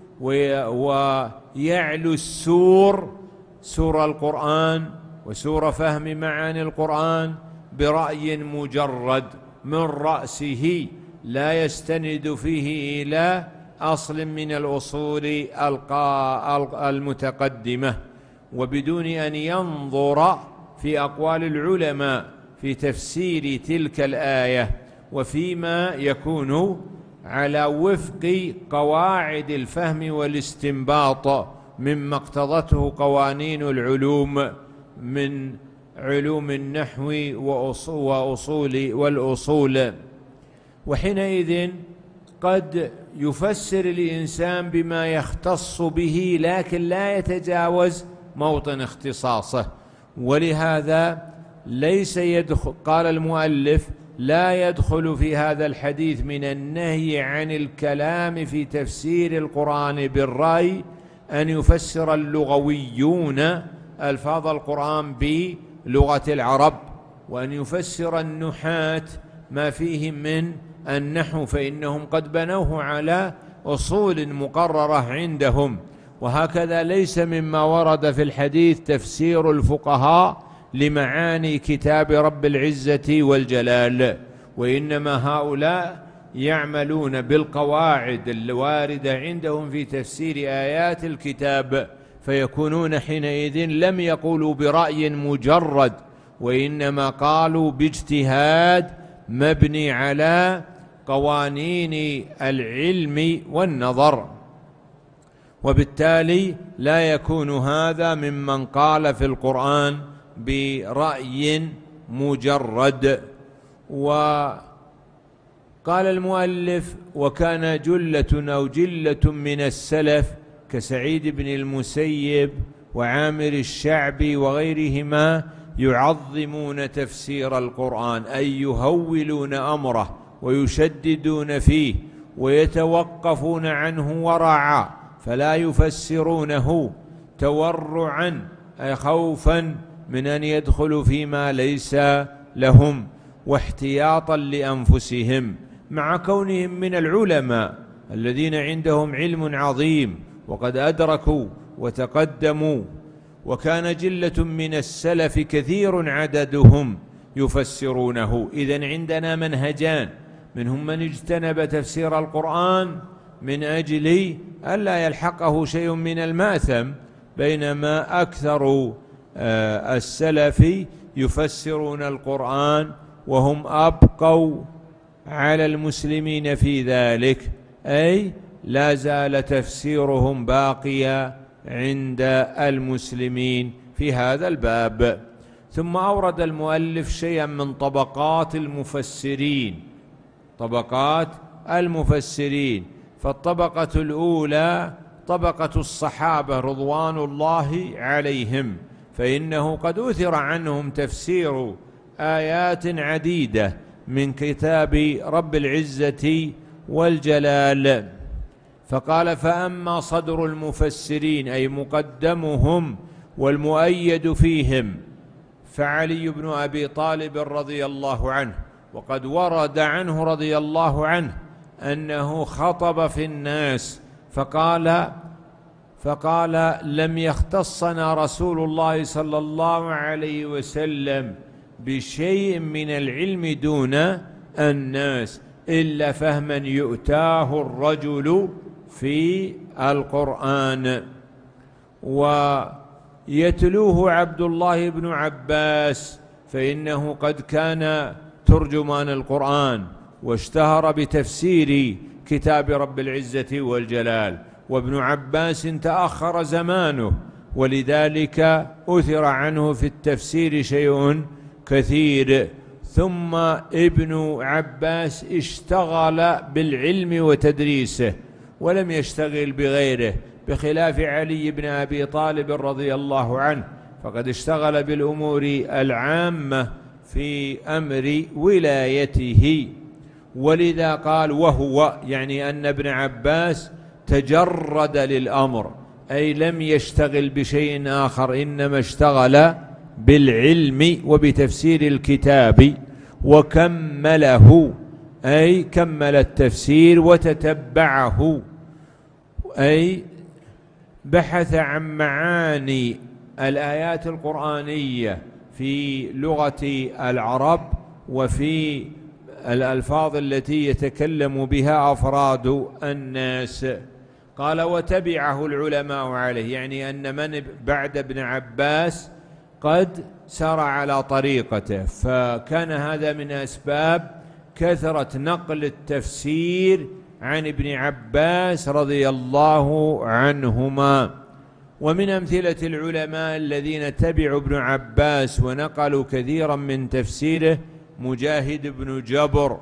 ويعلو سور القرآن وسور فهم معاني القرآن برأي مجرد من رأسه لا يستند فيه إلى أصل من الأصول المتقدمة، وبدون أن ينظر في أقوال العلماء في تفسير تلك الآية وفيما يكون على وفق قواعد الفهم والاستنباط مما اقتضته قوانين العلوم من علوم النحو والأصول. وحينئذ قد يفسر الإنسان بما يختص به لكن لا يتجاوز موطن اختصاصه، ولهذا ليس يدخل، قال المؤلف: لا يدخل في هذا الحديث من النهي عن الكلام في تفسير القرآن بالرأي أن يفسر اللغويون ألفاظ القرآن بلغة العرب، وأن يفسر النحاة ما فيه من النحو، فإنهم قد بنوه على أصول مقررة عندهم. وهكذا ليس مما ورد في الحديث تفسير الفقهاء لمعاني كتاب رب العزة والجلال، وإنما هؤلاء يعملون بالقواعد الواردة عندهم في تفسير آيات الكتاب، فيكونون حينئذ لم يقولوا برأي مجرد، وإنما قالوا باجتهاد مبني على قوانين العلم والنظر، وبالتالي لا يكون هذا ممن قال في القرآن برأي مجرد. وقال المؤلف: وكان جلة أو جلة من السلف كسعيد بن المسيب وعامر الشعبي وغيرهما يعظمون تفسير القرآن، أي يهولون أمره ويشددون فيه ويتوقفون عنه ورعا، فلا يفسرونه تورعا أي خوفا من أن يدخلوا فيما ليس لهم واحتياطا لأنفسهم، مع كونهم من العلماء الذين عندهم علم عظيم وقد أدركوا وتقدموا. وكان جلة من السلف كثير عددهم يفسرونه. إذن عندنا منهجان: منهم من اجتنب تفسير القرآن من أجل ألا يلحقه شيء من الماثم، بينما أكثر السلف يفسرون القرآن وهم أبقوا على المسلمين في ذلك، أي لا زال تفسيرهم باقيا عند المسلمين في هذا الباب. ثم أورد المؤلف شيئا من طبقات المفسرين. فالطبقة الأولى طبقة الصحابة رضوان الله عليهم، فإنه قد أثر عنهم تفسير آيات عديدة من كتاب رب العزة والجلال. فقال: فأما صدر المفسرين أي مقدمهم والمؤيد فيهم فعلي بن أبي طالب رضي الله عنه، وقد ورد عنه رضي الله عنه أنه خطب في الناس فقال: لم يختصنا رسول الله صلى الله عليه وسلم بشيء من العلم دون الناس إلا فهما يؤتاه الرجل في القرآن، ويتلوه عبد الله بن عباس، فإنه قد كان ترجمان القرآن واشتهر بتفسير كتاب رب العزة والجلال، وابن عباس تأخر زمانه، ولذلك أثر عنه في التفسير شيء كثير. ثم ابن عباس اشتغل بالعلم وتدريسه ولم يشتغل بغيره، بخلاف علي بن أبي طالب رضي الله عنه، فقد اشتغل بالأمور العامة في أمر ولايته. ولذا قال وهو، يعني أن ابن عباس تجرد للأمر، أي لم يشتغل بشيء آخر، إنما اشتغل بالعلم وبتفسير الكتاب، وكمله، أي كمل التفسير وتتبعه، أي بحث عن معاني الآيات القرآنية في لغة العرب وفي الألفاظ التي يتكلم بها أفراد الناس. قال وتبعه العلماء عليه، يعني أن من بعد ابن عباس قد سار على طريقته، فكان هذا من أسباب كثرة نقل التفسير عن ابن عباس رضي الله عنهما. ومن أمثلة العلماء الذين تبعوا ابن عباس ونقلوا كثيرا من تفسيره مجاهد بن جبر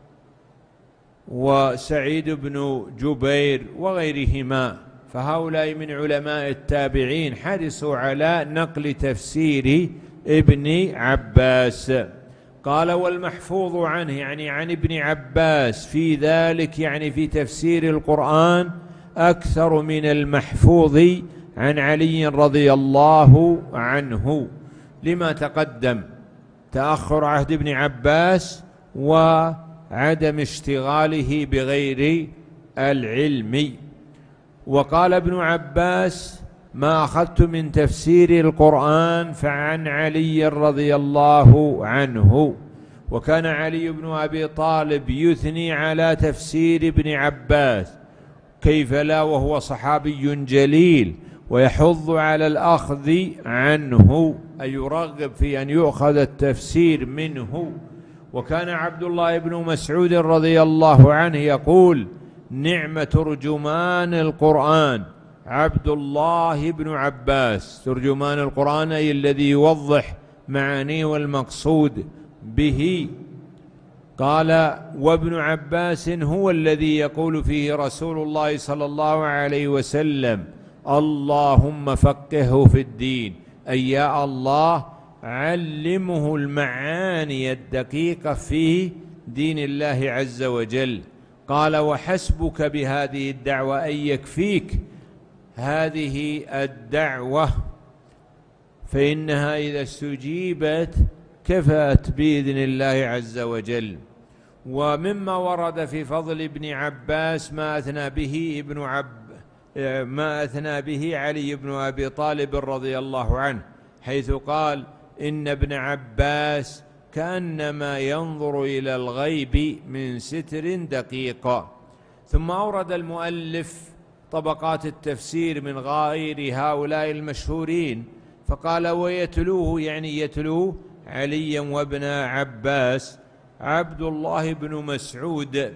وسعيد بن جبير وغيرهما، فهؤلاء من علماء التابعين حرصوا على نقل تفسير ابن عباس. قال والمحفوظ عنه، يعني عن ابن عباس في ذلك، يعني في تفسير القرآن، أكثر من المحفوظ عن علي رضي الله عنه، لما تقدم تأخر عهد ابن عباس وعدم اشتغاله بغير العلم. وقال ابن عباس ما أخذت من تفسير القرآن فعن علي رضي الله عنه. وكان علي بن أبي طالب يثني على تفسير ابن عباس، كيف لا وهو صحابي جليل، ويحض على الأخذ عنه، أي يرغب في أن يؤخذ التفسير منه. وكان عبد الله بن مسعود رضي الله عنه يقول نعم ترجمان القرآن عبد الله بن عباس. ترجمان القرآن أي الذي يوضح معانيه والمقصود به. قال وابن عباس هو الذي يقول فيه رسول الله صلى الله عليه وسلم اللهم فقهه في الدين، أي يا الله علمه المعاني الدقيقة في دين الله عز وجل. قال وحسبك بهذه الدعوة، أي يكفيك هذه الدعوة، فإنها إذا استجيبت كفت بإذن الله عز وجل. ومما ورد في فضل ابن عباس ما أثنى به علي بن أبي طالب رضي الله عنه، حيث قال إن ابن عباس كأنما ينظر إلى الغيب من ستر دقيقة. ثم أورد المؤلف طبقات التفسير من غير هؤلاء المشهورين، فقال ويتلوه، يعني يتلو عليا وابن عباس عبد الله بن مسعود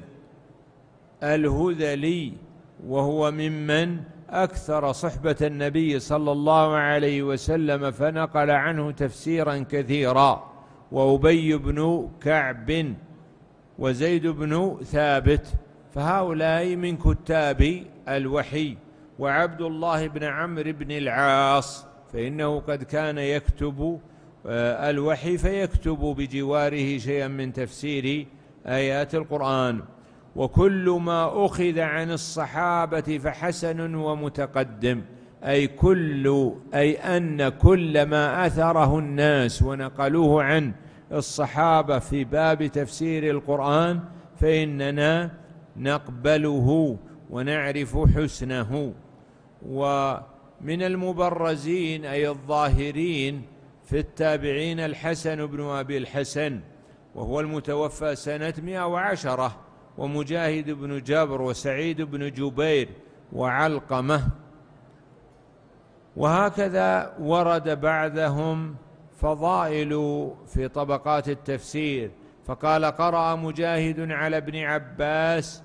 الهذلي، وهو ممن أكثر صحبة النبي صلى الله عليه وسلم فنقل عنه تفسيرا كثيرا، وأبي بن كعب وزيد بن ثابت، فهؤلاء من كتاب الوحي. وعبد الله بن عمرو بن العاص فإنه قد كان يكتب الوحي، فيكتب بجواره شيئا من تفسير آيات القرآن. وكل ما أخذ عن الصحابة فحسن ومتقدم، أي أن كل ما أثره الناس ونقلوه عن الصحابة في باب تفسير القرآن فإننا نقبله ونعرف حسنه. ومن المبرزين أي الظاهرين في التابعين الحسن بن أبي الحسن، وهو المتوفى سنة 110، ومجاهد بن جبر وسعيد بن جبير وعلقمة. وهكذا ورد بعدهم فضائل في طبقات التفسير، فقال قرأ مجاهد على ابن عباس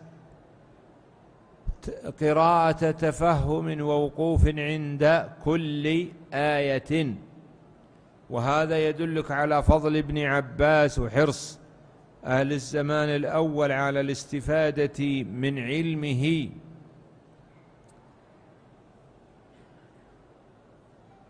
قراءة تفهم ووقوف عند كل آية. وهذا يدلك على فضل ابن عباس وحرص أهل الزمان الأول على الاستفادة من علمه.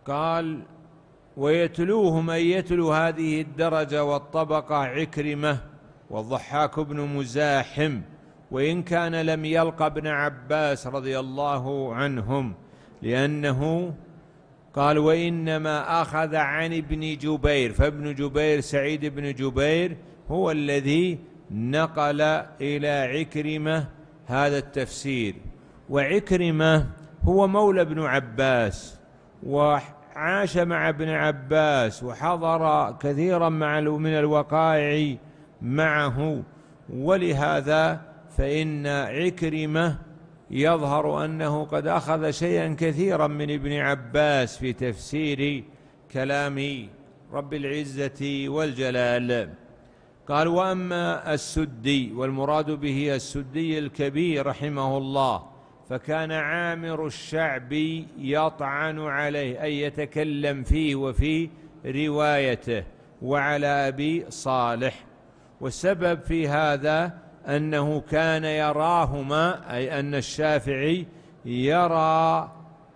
قال ويتلوهم أي يتلو هذه الدرجة والطبقة عكرمة والضحاك بن مزاحم، وإن كان لم يلق ابن عباس رضي الله عنهم، لأنه قال وإنما أخذ عن ابن جبير، فابن جبير سعيد بن جبير هو الذي نقل إلى عكرمة هذا التفسير. وعكرمة هو مولى ابن عباس وعاش مع ابن عباس وحضر كثيرا من الوقائع معه، ولهذا فإن عكرمة يظهر أنه قد أخذ شيئا كثيرا من ابن عباس في تفسير كلام رب العزة والجلال. قال وأما السدي، والمراد به السدي الكبير رحمه الله، فكان عامر الشعبي يطعن عليه أي يتكلم فيه وفي روايته وعلى أبي صالح. والسبب في هذا أنه كان يراهما، أي أن الشافعي يرى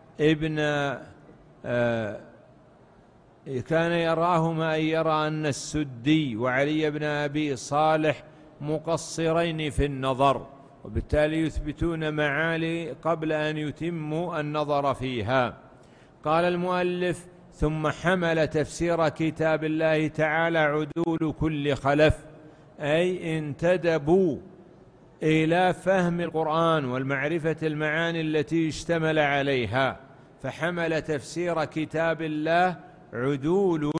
كان يراهما، أي يرى أن السدي وعلي بن أبي صالح مقصرين في النظر، وبالتالي يثبتون معالي قبل أن يتموا النظر فيها. قال المؤلف ثم حمل تفسير كتاب الله تعالى عدول كل خلف، أي انتدبوا إلى فهم القرآن والمعرفة المعاني التي اشتمل عليها، فحمل تفسير كتاب الله عدول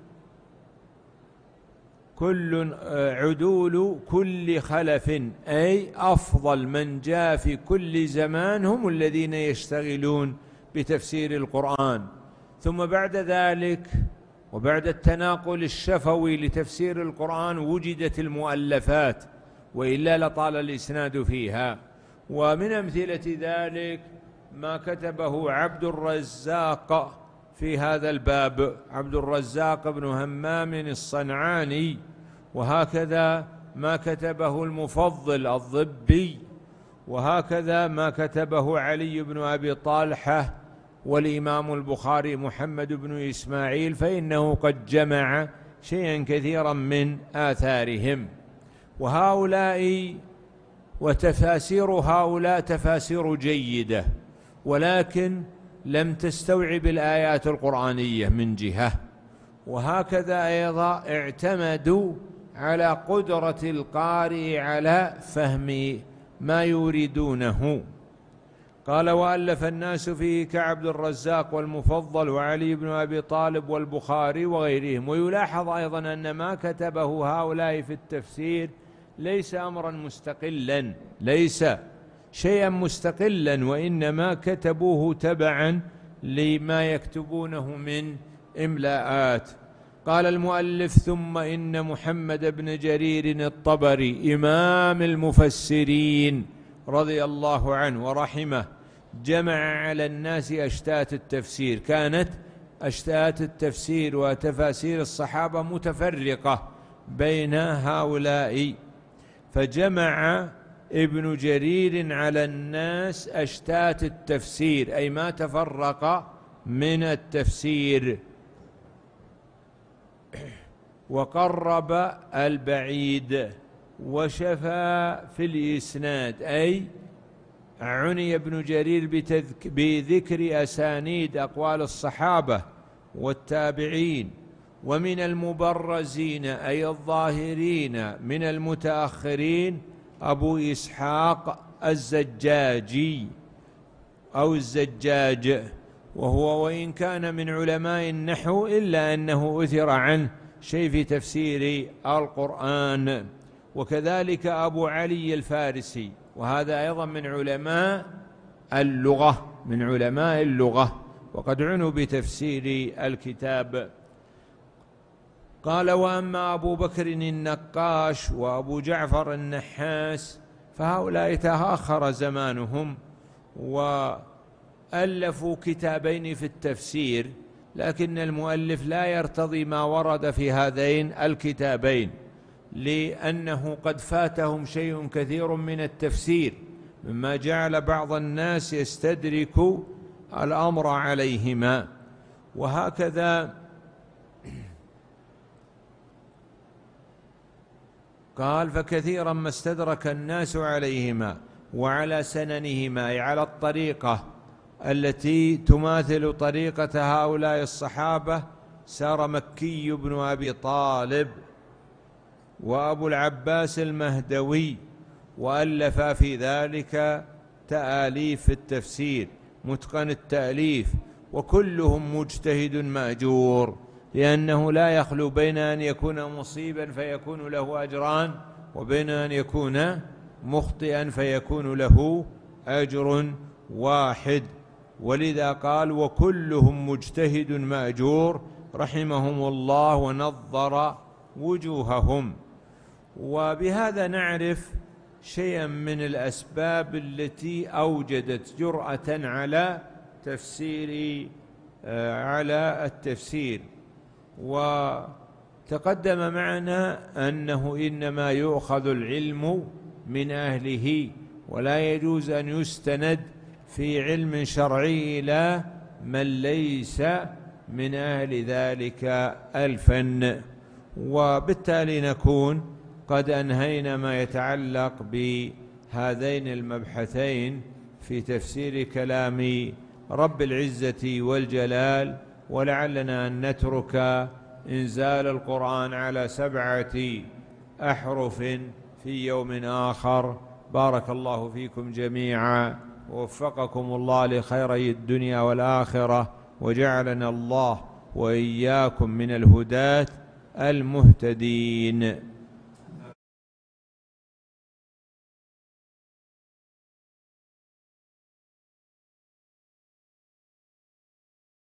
كل خلف، أي أفضل من جاء في كل زمان هم الذين يشتغلون بتفسير القرآن. ثم بعد ذلك وبعد التناقل الشفوي لتفسير القرآن وجدت المؤلفات، وإلا لطال الإسناد فيها. ومن أمثلة ذلك ما كتبه عبد الرزاق في هذا الباب، عبد الرزاق بن همام الصنعاني، وهكذا ما كتبه المفضل الضبي، وهكذا ما كتبه علي بن أبي طالحة والإمام البخاري محمد بن إسماعيل، فإنه قد جمع شيئا كثيرا من آثارهم. وهؤلاء وتفاسير هؤلاء تفاسير جيدة، ولكن لم تستوعب الآيات القرآنية من جهة، وهكذا أيضا اعتمدوا على قدرة القارئ على فهم ما يريدونه. قال وألف الناس فيه كعبد الرزاق والمفضل وعلي بن أبي طالب والبخاري وغيرهم. ويلاحظ أيضا أن ما كتبه هؤلاء في التفسير ليس أمرا مستقلا، ليس شيئا مستقلا، وإنما كتبوه تبعا لما يكتبونه من إملاءات. قال المؤلف ثم إن محمد بن جرير الطبري إمام المفسرين رضي الله عنه ورحمه جمع على الناس أشتات التفسير. كانت أشتات التفسير وتفاسير الصحابة متفرقة بين هؤلاء، فجمع ابن جرير على الناس أشتات التفسير، أي ما تفرق من التفسير، وقرب البعيد وشفى في الإسناد، أي عني ابن جرير بذكر أسانيد أقوال الصحابة والتابعين ومن المبرزين أي الظاهرين من المتأخرين أبو إسحاق الزجاجي أو الزجاج، وهو وإن كان من علماء النحو إلا أنه أثر عنه شيء في تفسير القرآن. وكذلك أبو علي الفارسي، وهذا أيضا من علماء اللغة، وقد عنوا بتفسير الكتاب. قال وأما أبو بكر النقاش وأبو جعفر النحاس فهؤلاء تأخر زمانهم وألفوا كتابين في التفسير، لكن المؤلف لا يرتضي ما ورد في هذين الكتابين، لأنه قد فاتهم شيء كثير من التفسير مما جعل بعض الناس يستدرك الأمر عليهما. وهكذا قال: فكثيرا ما استدرك الناس عليهما وعلى سننهما، أي على الطريقة التي تماثل طريقة هؤلاء الصحابة، سار مكي بن أبي طالب وأبو العباس المهدوي، وألفا في ذلك تآليف في التفسير، متقن التأليف، وكلهم مجتهد مأجور، لأنه لا يخلو بين أن يكون مصيبا فيكون له أجران، وبين أن يكون مخطئا فيكون له أجر واحد. ولذا قال: وكلهم مجتهد مأجور رحمهم الله ونظر وجوههم. وبهذا نعرف شيئا من الأسباب التي أوجدت جرأة على التفسير. وتقدم معنا أنه إنما يؤخذ العلم من أهله، ولا يجوز أن يستند في علم شرعي إلى من ليس من أهل ذلك الفن. وبالتالي نكون قد أنهينا ما يتعلق بهذين المبحثين في تفسير كلام رب العزة والجلال، ولعلنا أن نترك إنزال القرآن على 7 أحرف في يوم آخر. بارك الله فيكم جميعا، ووفقكم الله لخيري الدنيا والآخرة، وجعلنا الله وإياكم من الهداة المهتدين.